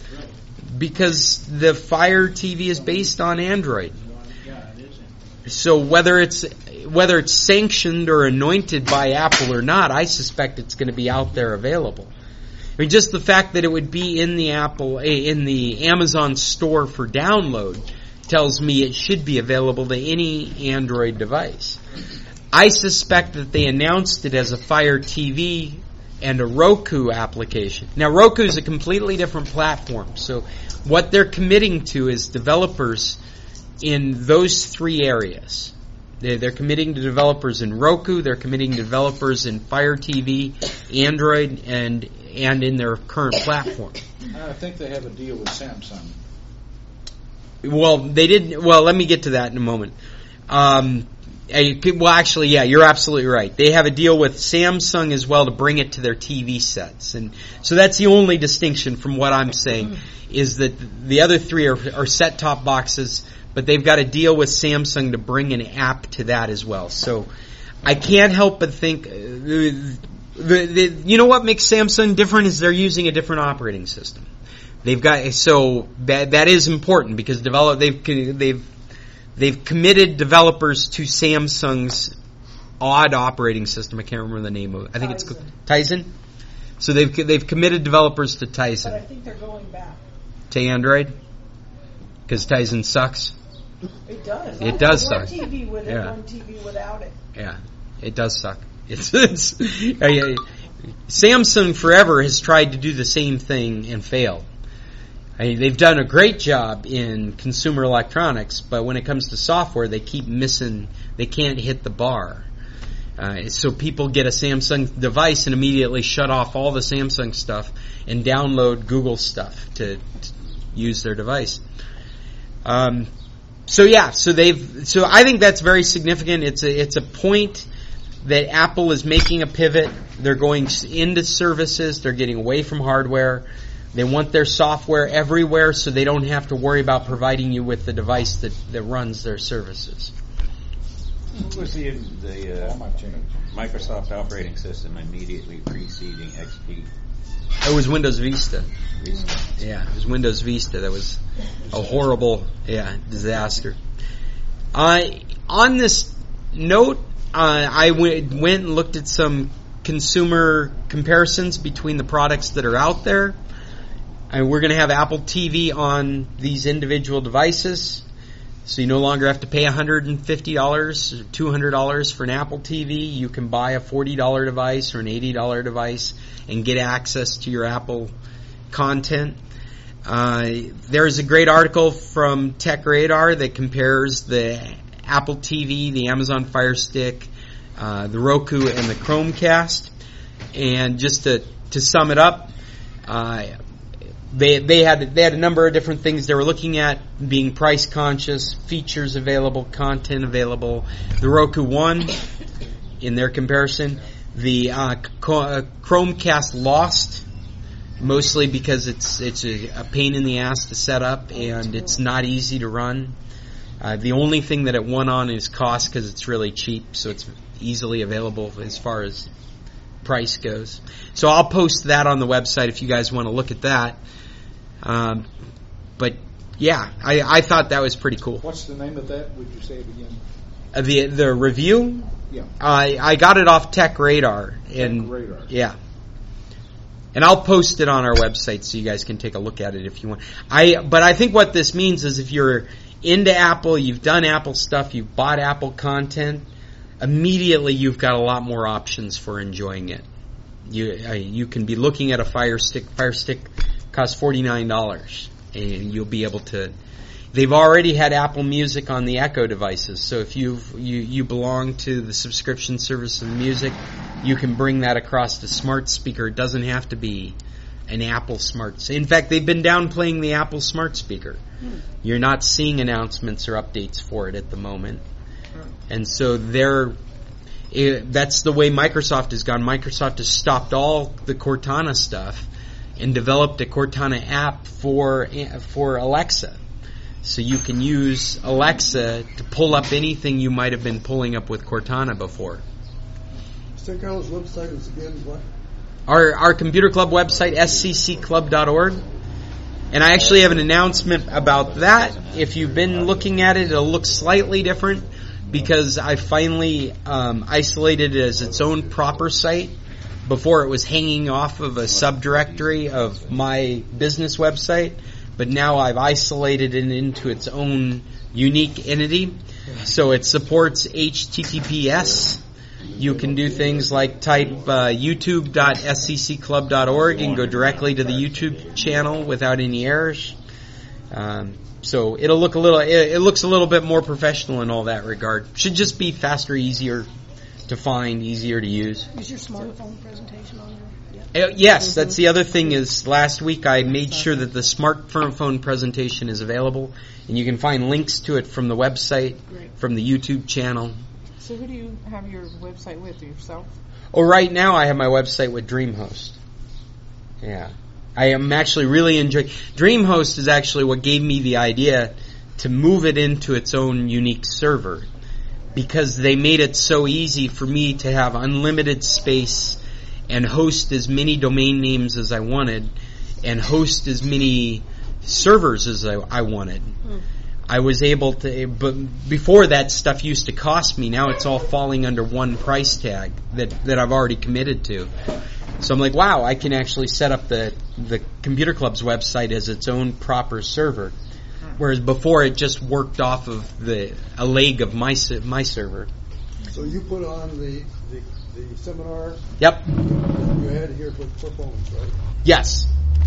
Because the Fire T V is based on Android. So whether it's whether it's sanctioned or anointed by Apple or not, I suspect it's going to be out there available. I mean, just the fact that it would be in the Apple, in the Amazon store for download tells me it should be available to any Android device. I suspect that they announced it as a Fire T V and a Roku application. Now, Roku is a completely different platform, so what they're committing to is developers in those three areas. They're, they're committing to developers in Roku, they're committing to developers in Fire T V, Android, and and in their current platform. I think they have a deal with Samsung. Well, they did. Well, let me get to that in a moment. Um, well, actually, yeah, you're absolutely right. They have a deal with Samsung as well to bring it to their T V sets, and so that's the only distinction from what I'm saying is that the other three are, are set-top boxes, but they've got a deal with Samsung to bring an app to that as well. So I can't help but think. Uh, the, the, the, you know what makes Samsung different is they're using a different operating system. They've got so that that is important because develop they've they've they've committed developers to Samsung's odd operating system. I can't remember the name of it. I think it's Tizen. So they've they've committed developers to Tizen. But I think they're going back To Android because Tizen sucks. It does. It does one suck. T V with it, Yeah. one T V without it. Yeah, it does suck. It's, it's I, I, Samsung forever has tried to do the same thing and failed. I mean, they've done a great job in consumer electronics, but when it comes to software, they keep missing. They can't hit the bar. Uh, so people get a Samsung device and immediately shut off all the Samsung stuff and download Google stuff to, to use their device. Um, so yeah, so they've. So I think that's very significant. It's a it's a point that Apple is making a pivot. They're going into services. They're getting away from hardware. They want their software everywhere so they don't have to worry about providing you with the device that, that runs their services. What was the, the uh, Microsoft operating system immediately preceding X P? It was Windows Vista. Vista. Yeah, it was Windows Vista. That was a horrible, yeah, disaster. Uh, on this note, uh, I went, went and looked at some consumer comparisons between the products that are out there. And we're going to have Apple T V on these individual devices. So you no longer have to pay one hundred fifty dollars or two hundred dollars for an Apple T V. You can buy a forty dollars device or an eighty dollars device and get access to your Apple content. Uh, there's a great article from TechRadar that compares the Apple T V, the Amazon Fire Stick, uh, the Roku, and the Chromecast. And just to, to sum it up, uh, They they had they had a number of different things they were looking at, being price conscious, features available, content available. The Roku One, in their comparison, the uh, Chromecast lost, mostly because it's it's a, a pain in the ass to set up and it's not easy to run. Uh, the only thing that it won on is cost because it's really cheap, so it's easily available as far as price goes. So I'll post that on the website if you guys want to look at that. Um, but yeah, I, I thought that was pretty cool. What's the name of that? Would you say it again? Uh, the the review? Yeah. I I got it off TechRadar. TechRadar. Yeah. And I'll post it on our website so you guys can take a look at it if you want. I but I think what this means is if you're into Apple, you've done Apple stuff, you've bought Apple content, immediately you've got a lot more options for enjoying it. You uh, you can be looking at a Fire Stick. Fire Stick costs forty-nine dollars, and you'll be able to. They've already had Apple Music on the Echo devices, so if you you you belong to the subscription service of music, you can bring that across to smart speaker. It doesn't have to be an Apple smart. In fact, they've been downplaying the Apple smart speaker. Hmm. You're not seeing announcements or updates for it at the moment, and so they're. It, that's the way Microsoft has gone. Microsoft has stopped all the Cortana stuff and developed a Cortana app for for Alexa. So you can use Alexa to pull up anything you might have been pulling up with Cortana before. Mister Carroll's website is again what? Our our computer club website, s c c club dot org. And I actually have an announcement about that. If you've been looking at it, it'll look slightly different because I finally um, isolated it as its own proper site. Before it was hanging off of a subdirectory of my business website. But now I've isolated it into its own unique entity. So it supports H T T P S. You can do things like type uh, youtube dot s c c club dot org and go directly to the YouTube channel without any errors. Um, so it'll look a little, it, it looks a little bit more professional in all that regard. Should just be faster, easier to find, easier to use. Is your smartphone presentation on there? Uh, yes, that's the other thing is last week I made sure that the smartphone presentation is available, and you can find links to it from the website, from the YouTube channel. So who do you have your website with, yourself? Oh, right now I have my website with DreamHost. Yeah. I am actually really enjoying... DreamHost is actually what gave me the idea to move it into its own unique server, because they made it so easy for me to have unlimited space and host as many domain names as I wanted, and host as many servers as I, I wanted. Mm. I was able to, but before that stuff used to cost me. Now it's all falling under one price tag that, that I've already committed to. So I'm like, wow, I can actually set up the, the Computer Club's website as its own proper server. Whereas before it just worked off of the a leg of my my server. So you put on the the, the seminar. Yep. You had here for, for phones, right? Yes.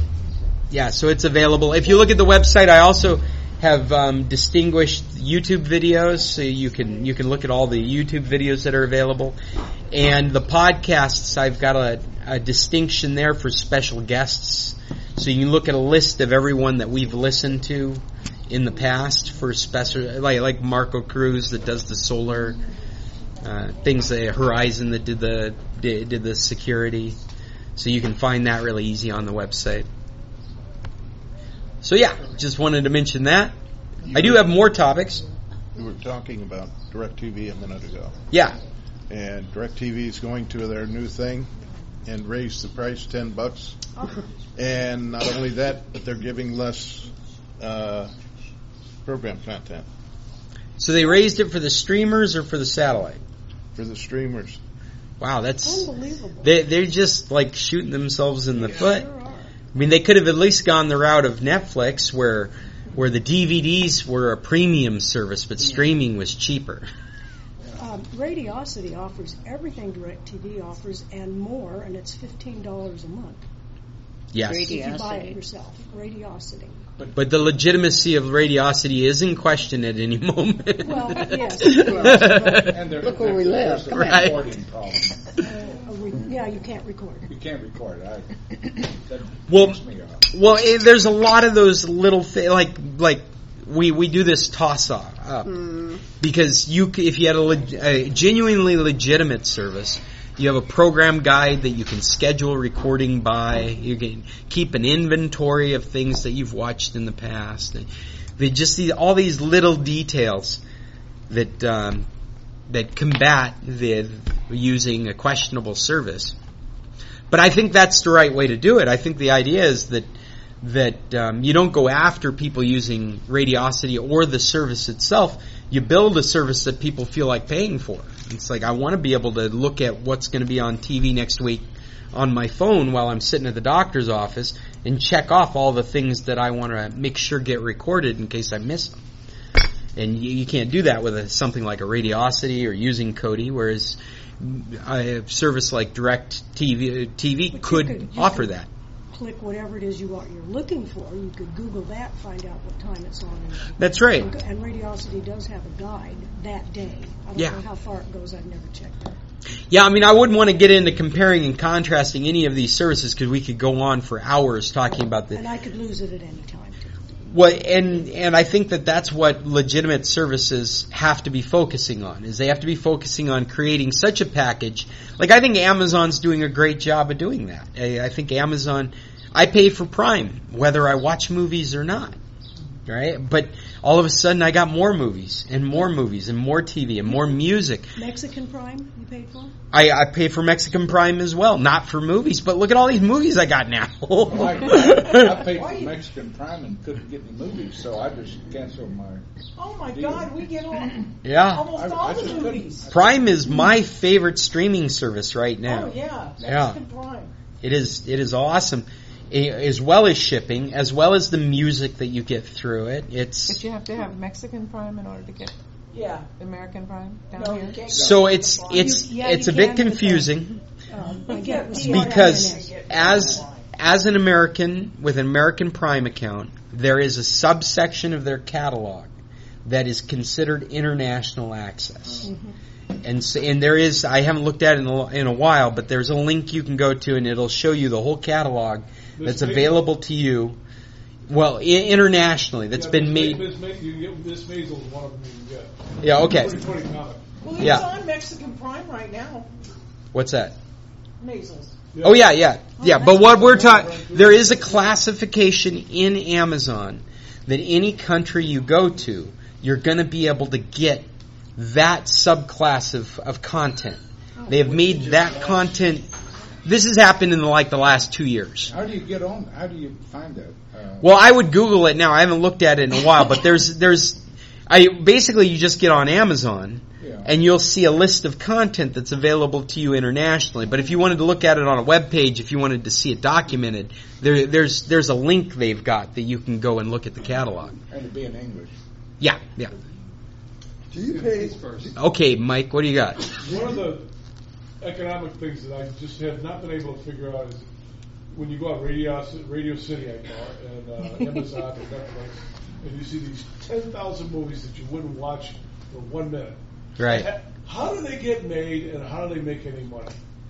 Yeah. So it's available. If you look at the website, I also have um, distinguished YouTube videos, so you can you can look at all the YouTube videos that are available, and the podcasts. I've got a, a distinction there for special guests, so you can look at a list of everyone that we've listened to in the past for special, like like Marco Cruz that does the solar uh, things, the Horizon that did the did, did the security. So you can find that really easy on the website. So yeah, just wanted to mention that. You I do were, have more topics. You were talking about DirecTV a minute ago. Yeah. And DirecTV is going to their new thing and raise the price ten bucks. Oh. And not only that, but they're giving less uh, program content. So they raised it for the streamers or for the satellite? For the streamers. Wow, that's unbelievable. They, they're just like shooting themselves in the yeah. foot. Sure I mean, they could have at least gone the route of Netflix, where where the D V Ds were a premium service, but streaming was cheaper. Um, Radiosity offers everything DirecTV offers and more, and it's fifteen dollars a month. Yes. If you buy it yourself. Radiosity. But, but the legitimacy of Radiosity is in question at any moment. Well, yes. And there, Look where we live. There's a Right. recording problem. Uh, re- yeah, you can't record. You can't record it. I, that well, pissed me off. well, it, there's a lot of those little things, like like we we do this toss up mm. because you if you had a, leg, a genuinely legitimate service. You have a program guide that you can schedule recording by. You can keep an inventory of things that you've watched in the past. They just see all these little details that um, that combat the using a questionable service. But I think that's the right way to do it. I think the idea is that that um, you don't go after people using Radiosity or the service itself. You build a service that people feel like paying for. It's like, I want to be able to look at what's going to be on T V next week on my phone while I'm sitting at the doctor's office and check off all the things that I want to make sure get recorded in case I miss them. And you, you can't do that with a, something like a Radiosity or using Kodi, whereas a service like Direct T V, T V could, could you offer could that. Click whatever it is you are you're looking for. You could Google that, find out what time it's on. And, That's right. And, and Radiosity does have a guide that day. I don't Yeah. know how far it goes. I've never checked it. Yeah, I mean, I wouldn't want to get into comparing and contrasting any of these services because we could go on for hours talking about the. And I could lose it at any time. Well, and and I think that that's what legitimate services have to be focusing on, is they have to be focusing on creating such a package. Like, I think Amazon's doing a great job of doing that. I, I think Amazon, I pay for Prime, whether I watch movies or not, right? But all of a sudden I got more movies and more movies and more T V and more music. Mexican Prime you paid for? I, I pay for Mexican Prime as well, not for movies, but look at all these movies I got now. Well, I, I, I paid for Mexican Prime and couldn't get any movies, so I just canceled my. Oh my deal. God, we get all, Yeah. almost I- all I the just movies. Prime is my favorite streaming service right now. Oh yeah, Yeah. Mexican Prime. It is it is awesome, A- as well as shipping, as well as the music that you get through it. It's But you have to have Mexican Prime in order to get Yeah. American Prime down No, here. you can't. so it's it's You- yeah, it's you a bit can, but confusing Um, I get it with smart because internet. as as an American with an American Prime account, there is a subsection of their catalog that is considered international access. And so, and there is, I haven't looked at it in a, in a while, but there's a link you can go to and it'll show you the whole catalog that's Miss available to you. Well, I- internationally, that's Yeah, been Miss made. Ma- Miss Ma- you can get Miss Maisel is one of them you can get. Yeah, okay. twenty twenty comic. Well, it's Yeah. on Mexican Prime right now. What's that? Measles. Oh yeah, yeah, yeah. But what we're talking, there is a classification in Amazon that any country you go to, you're going to be able to get that subclass of, of content. They have made that content. This has happened in the, like the last two years. How do you get on? How do you find that? Uh, Well, I would Google it now. I haven't looked at it in a while, but there's there's, I basically you just get on Amazon. Yeah. And you'll see a list of content that's available to you internationally. But if you wanted to look at it on a web page, if you wanted to see it documented, there, there's there's a link they've got that you can go and look at the catalog. and to be in English. Yeah, yeah. Do you pay? Okay, Mike, what do you got? One of the economic things that I just have not been able to figure out is when you go on Radio, Radio City, I call it, and uh, Amazon and Netflix, and you see these ten thousand movies that you wouldn't watch for one minute. Right. How do they get made, and how do they make any money?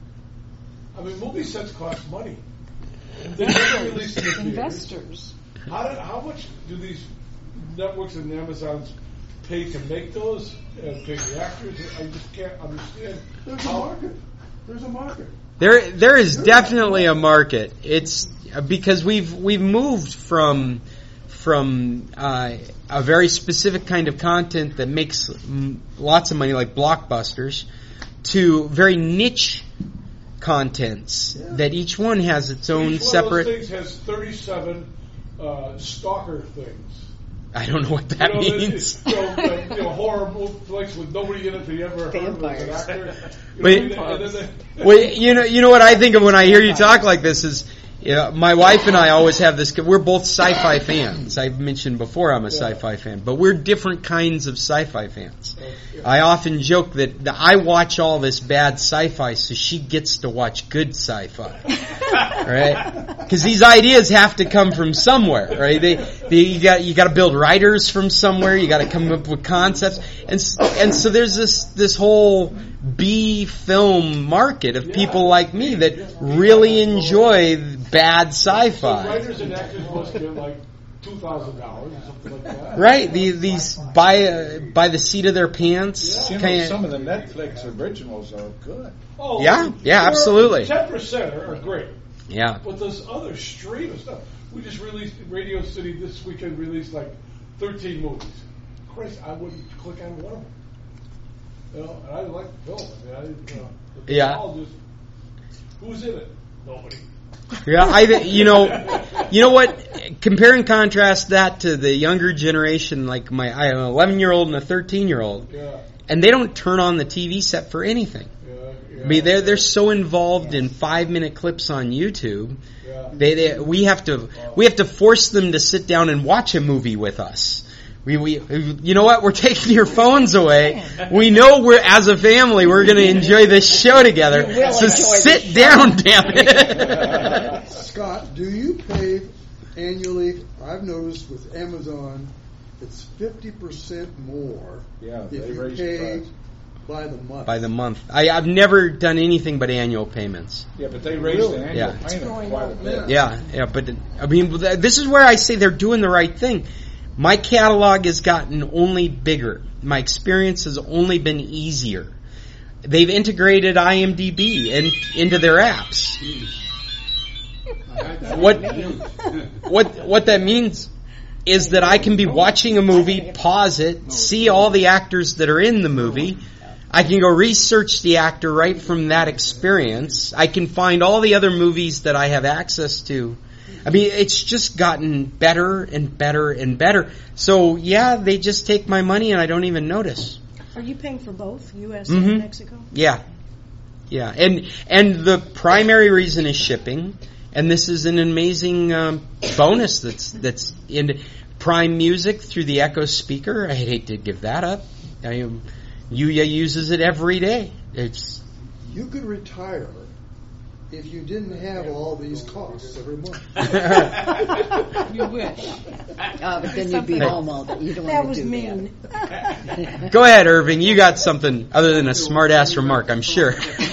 I mean, movie sets cost money. They're never released in the theaters. Investors. How, do, how much do these networks and Amazons pay to make those and pay the actors? I just can't understand. There's a how- market. There's a market. There there is definitely a market. It's because we've we've moved from from uh, a very specific kind of content that makes mm, lots of money, like blockbusters, to very niche contents Yeah. that each one has its own Each one separate. of those things has thirty-seven uh, stalker things. I don't know what that you know, means. You know, like, you know, horror movie flicks with nobody in it that you ever heard of as an actor. You know, Wait. and then they- Well, you know, you know what I think of when I hear you talk like this is, you know, my wife and I always have this. We're both sci-fi fans. I've mentioned before I'm a sci-fi fan, but we're different kinds of sci-fi fans. I often joke that, that I watch all this bad sci-fi, so she gets to watch good sci-fi, right? Because these ideas have to come from somewhere, right? They, they you got you got to build writers from somewhere. You got to come up with concepts, and s- and so there's this this whole B film market of people like me that really enjoy bad So sci-fi. writers and actors must get like two thousand dollars or something like that. Right, these, these by uh, by the seat of their pants. You know, kinda- some of the Netflix originals are good. Oh, Yeah, yeah, absolutely. Ten percent are, are great, yeah, but this other stream of stuff. We just released Radio City this weekend. Released like thirteen movies. Christ, I wouldn't click on one of them. You know, and I like the film. I mean, I didn't, you know, but they Yeah. all just, who's in it? Nobody. yeah. I th- you know, you know what? Compare and contrast that to the younger generation, like my I have an eleven year old and a thirteen year old, Yeah. and they don't turn on the T V set for anything. Yeah, I mean, they're they're so involved in five minute clips on YouTube. Yeah. They, they we have to we have to force them to sit down and watch a movie with us. We we you know what? We're taking your phones away. We know we're as a family we're going to enjoy this show together. So sit down, damn it. Scott, do you pay annually? I've noticed with Amazon, it's fifty percent more Yeah, if they you raised the pay price. by the month. By the month, I, I've never done anything but annual payments. Yeah, but they raised Really? the annual Yeah. payment quite a bit. Yeah, yeah, but I mean, this is where I say they're doing the right thing. My catalog has gotten only bigger. My experience has only been easier. They've integrated IMDb in, into their apps. What what what that means is that I can be watching a movie, pause it, see all the actors that are in the movie. I can go research the actor right from that experience. I can find all the other movies that I have access to. I mean, it's just gotten better and better and better. So, yeah, they just take my money and I don't even notice. Are you paying for both, U S Mhm. and Mexico? Yeah. Yeah. And and the primary reason is shipping. And this is an amazing um, bonus that's that's in Prime Music through the Echo speaker. I hate to give that up. I am, Yuya uses it every day. It's You could retire if you didn't have all these costs every month. You wish. Uh, but then you'd be home all day. You don't That want was to do mean. that. Go ahead, Irving. You got something other than a smart-ass remark, I'm sure.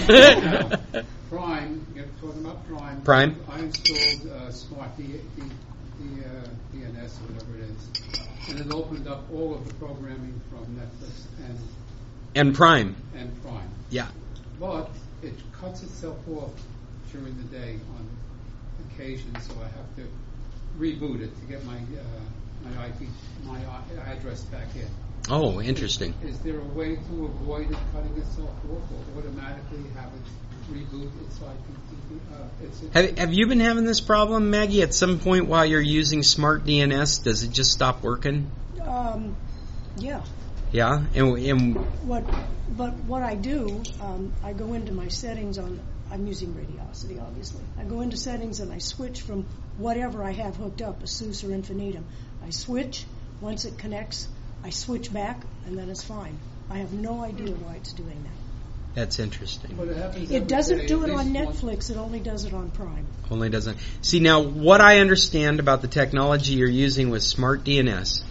Prime, you're talking about Prime. Prime? I installed uh, Smart D, D, D, uh, D N S, or whatever it is, and it opened up all of the programming from Netflix and And Prime. and Prime. Yeah. But it cuts itself off during the day on occasion, so I have to reboot it to get my uh, my I P, my uh, address back in. Oh, interesting. Is there a way to avoid it cutting itself off, or automatically have it reboot its I P? Uh, its Have, have you been having this problem, Maggie? At some point while you're using Smart D N S, does it just stop working? Um, yeah. Yeah? And, and What, but what I do, um, I go into my settings on, I'm using Radiosity, obviously. I go into settings and I switch from whatever I have hooked up, ASUS or Infinitum. I switch. Once it connects, I switch back, and then it's fine. I have no idea why it's doing that. that's interesting. But it happens It every doesn't day, do at it on least once. Netflix. It only does it on Prime. Only doesn't. See, now, what I understand about the technology you're using with Smart D N S,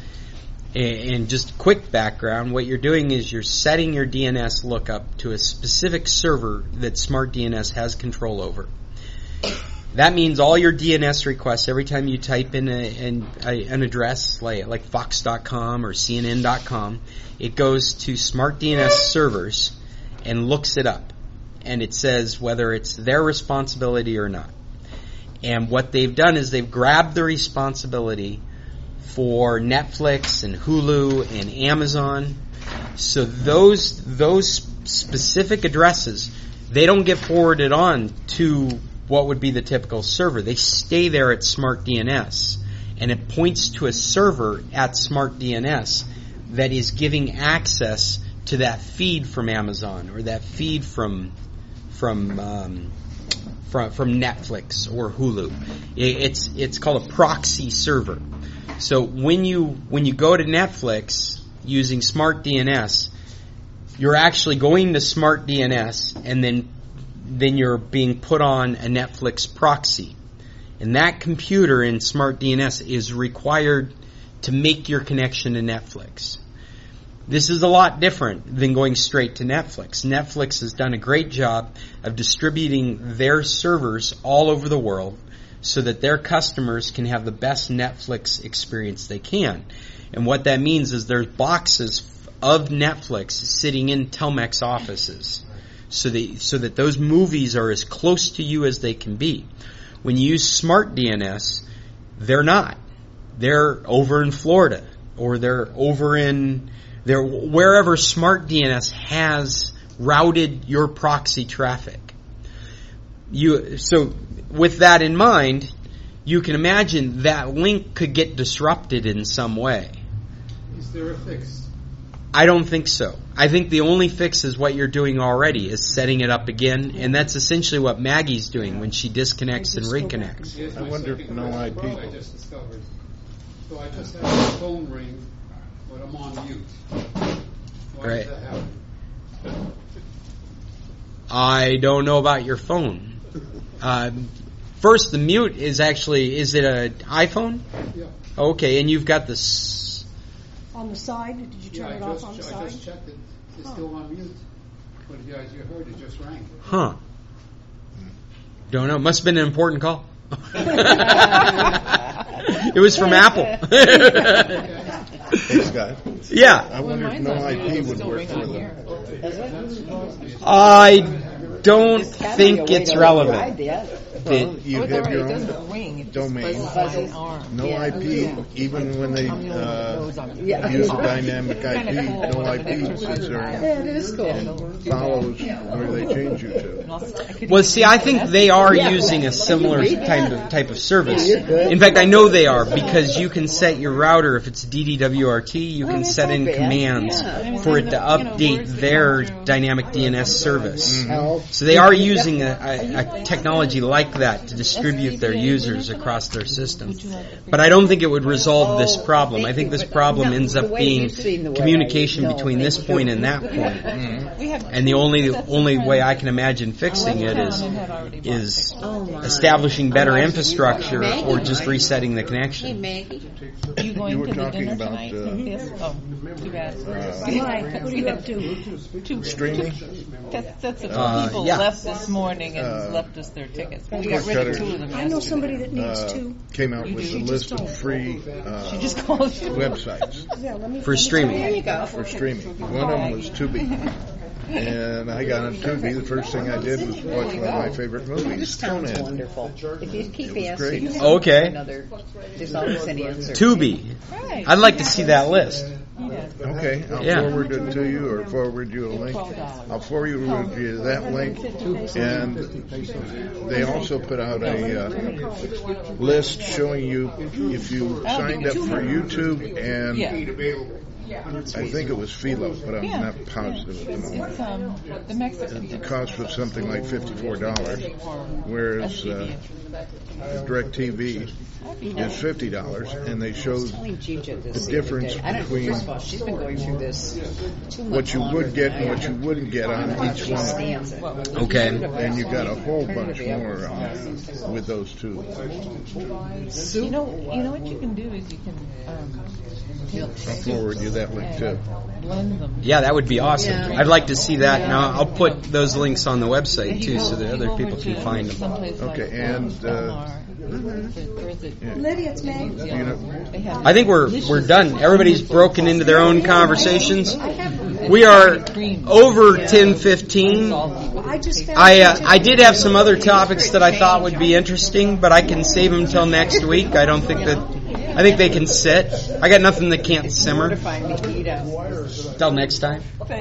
and just quick background, what you're doing is you're setting your D N S lookup to a specific server that Smart D N S has control over. That means all your D N S requests, every time you type in a, an, a, an address like, like Fox dot com or C N N dot com, it goes to Smart D N S servers and looks it up. And it says whether it's their responsibility or not. And what they've done is they've grabbed the responsibility for Netflix and Hulu and Amazon. So those those specific addresses, they don't get forwarded on to what would be the typical server. They stay there at Smart D N S, and it points to a server at Smart D N S that is giving access to that feed from Amazon or that feed from from um, from, from Netflix or Hulu. It, it's it's called a proxy server. So when you when you go to Netflix using Smart D N S, you're actually going to Smart D N S, and then then you're being put on a Netflix proxy. And that computer in Smart D N S is required to make your connection to Netflix. This is a lot different than going straight to Netflix. Netflix has done a great job of distributing their servers all over the world so that their customers can have the best Netflix experience they can. And what that means is there's boxes of Netflix sitting in Telmex offices so that, so that those movies are as close to you as they can be. When you use Smart D N S, they're not. They're over in Florida, or they're over in they're wherever Smart D N S has routed your proxy traffic. You so with that in mind, you can imagine that link could get disrupted in some way. Is there a fix? I don't think so. I think the only fix is what you're doing already, is setting it up again, and that's essentially what Maggie's doing when she disconnects and reconnects. I wonder if no I P. I just discovered. So I just have my phone ring, but I'm on mute. Why Right. does that happen? I don't know about your phone. Um, first, the mute is actually, is it an iPhone? Yeah. Okay, and you've got this. On the side, did you turn Yeah, it I off just, on the I side? just checked it. It's still on mute. But yeah, as you heard, it just rang. Huh. Don't know. Must have been an important call. It was from Apple. Hey, Scott. Yeah. I wonder if no I P would work for them. I don't think it's relevant. Well, you Oh, have your it own doesn't ring. It just domain. buzzes my arm. No Yeah. I P, even when they uh, use a dynamic I P, no I P sits there Yeah, it is cool. and follows where they change you to. Well, see, I think they are using a similar type of type of service. In fact, I know they are, because you can set your router, if it's D D W R T, you can set in commands for it to update their dynamic D N S service. So they are using a, a, a technology like that to distribute their users across their system. But I don't think it would resolve this problem. I think this problem ends up being communication between this point and that point. And the only only way I can imagine fixing it is is establishing better infrastructure or just resetting the connection. Maggie. You going You were to the talking dinner about, tonight? uh, Yes. Oh, too bad. Why? What are you up to? Two, Streaming? That's, that's a few Uh, people yeah. left this morning and Uh, left us their tickets. We Cord got rid Cutter. of two of them I know yesterday. somebody that needs Uh, two. came out You with do? a You list just of free uh, She just called you. websites Yeah, let me, For let me streaming. tell There you go. for streaming. One of them was Tubi. And I got on Tubi. The first thing I did was watch one of my favorite This movies, sounds Conan. wonderful. If you keep It was asking great. for Okay. another, there's always an answer. Tubi. Right. I'd like to see that list. Yeah. Okay, I'll Yeah. forward it to you or forward you a link. I'll forward you that link. And they also put out a uh, list showing you if you signed up for YouTube and Yeah. I think it was Philo, but I'm Yeah. not positive at the It's moment. um, the Mexican. The cost was something like fifty-four dollars, whereas uh, DirecTV is fifty dollars, and they showed Telling Gigi this the the other difference day. I don't, between first of all, she's been going through this two months what you longer would get than and I what you am. wouldn't get on each She one. stands it. Okay. And you got a whole bunch more um, with those two. You know, you know what you can do is you can um, I'll forward you that link too. blend them. Yeah, that would be awesome. Yeah. I'd like to see that. And I'll, I'll put those links on the website too, so that other people can find them. Okay, and uh, Lydia, it's Meg. do you know, I think we're we're done. Everybody's broken into their own conversations. We are over ten fifteen. I just found I uh, I did have some other topics that I thought would be interesting, but I can save them till next week. I don't think that. I think they can sit. I got nothing that can't simmer. Till next time.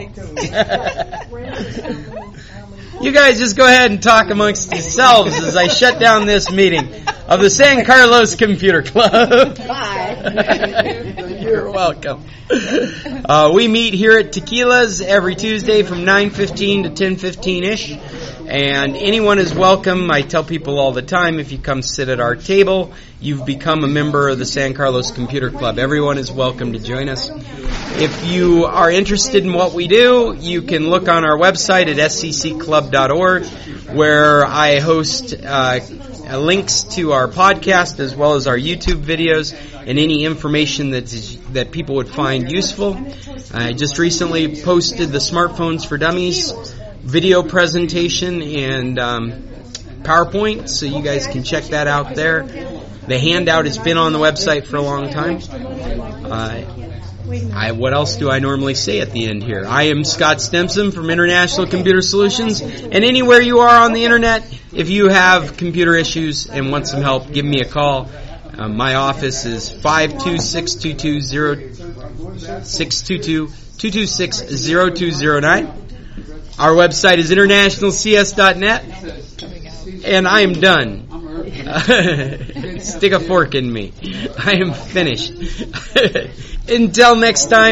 You guys just go ahead and talk amongst yourselves as I shut down this meeting of the San Carlos Computer Club. Bye. You're welcome. Uh, we meet here at Tequila's every Tuesday from nine fifteen to ten fifteen-ish. And anyone is welcome. I tell people all the time, if you come sit at our table, you've become a member of the San Carlos Computer Club. Everyone is welcome to join us. If you are interested in what we do, you can look on our website at s c c club dot org, where I host uh, links to our podcast as well as our YouTube videos and any information that is, that people would find useful. I just recently posted the Smartphones for Dummies video presentation and um, PowerPoint, so you guys can check that out there. The handout has been on the website for a long time. Uh, I, what else do I normally say at the end here? I am Scott Stimson from International Computer Solutions, and anywhere you are on the internet, if you have computer issues and want some help, give me a call. Uh, my office is five two six, two two zero, six two two, two two six, zero two zero nine. Our website is international c s dot net, and I am done. Stick a fork in me. I am finished. Until next time,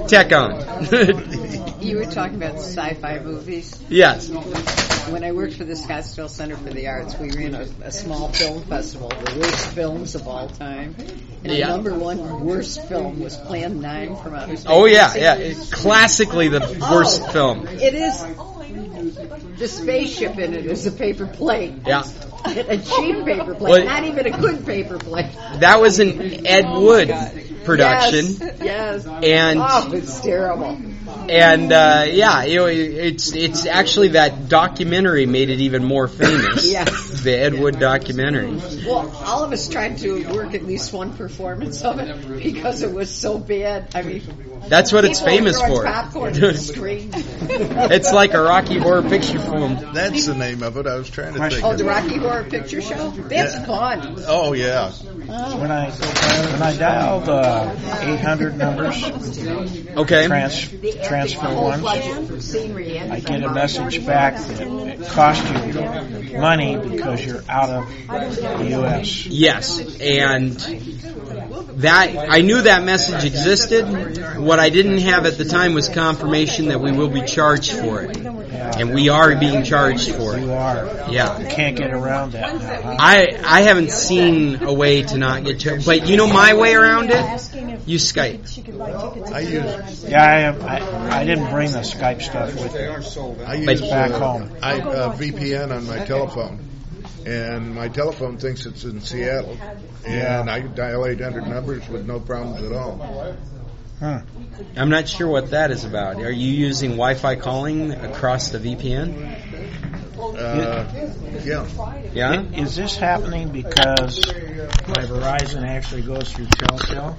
Tech on. You were talking about sci-fi movies. Yes. When I worked for the Scottsdale Center for the Arts, we ran a, a small film festival, the worst films of all time. And Yeah. the number one worst film was Plan nine from Outer Space. Oh yeah, yeah. It's classically the worst Oh, film. It is. The spaceship in it is a paper plate. Yeah. A cheap paper plate, Well, not even a good paper plate. That was an Ed Wood production. Yes, yes. And oh, it's terrible. And uh, yeah, you know, it's it's actually that documentary made it even more famous. Yes. The Ed Wood documentary. Well, all of us tried to work at least one performance of it because it was so bad. I mean, that's what it's people famous throwing for. Popcorn in the screen. It's like a Rocky Horror Picture Film. That's the name of it. I was trying to think. Oh, of the it. Rocky Horror Picture Show. That's Yeah. fun. Oh yeah. Oh. When I when I dial the eight hundred numbers, Okay. trans, transfer one, I get a message back that it cost you money because you're out of the U S Yes, and that I knew that message existed. What I didn't have at the time was confirmation that we will be charged for it, and we are being charged for it. You are. Yeah. You can't get around that now. Huh? I I haven't seen a way to not get charged, but you know my way around it. Use Skype. I use Yeah, I, I I didn't bring the Skype stuff with me. I But- use back uh, home. I uh, V P N on my telephone, and my telephone thinks it's in Seattle, Yeah. and I dial eight hundred numbers with no problems at all. Huh. I'm not sure what that is about. Are you using Wi-Fi calling across the V P N? Uh, yeah. Yeah. Is this happening because my Verizon actually goes through Telcel?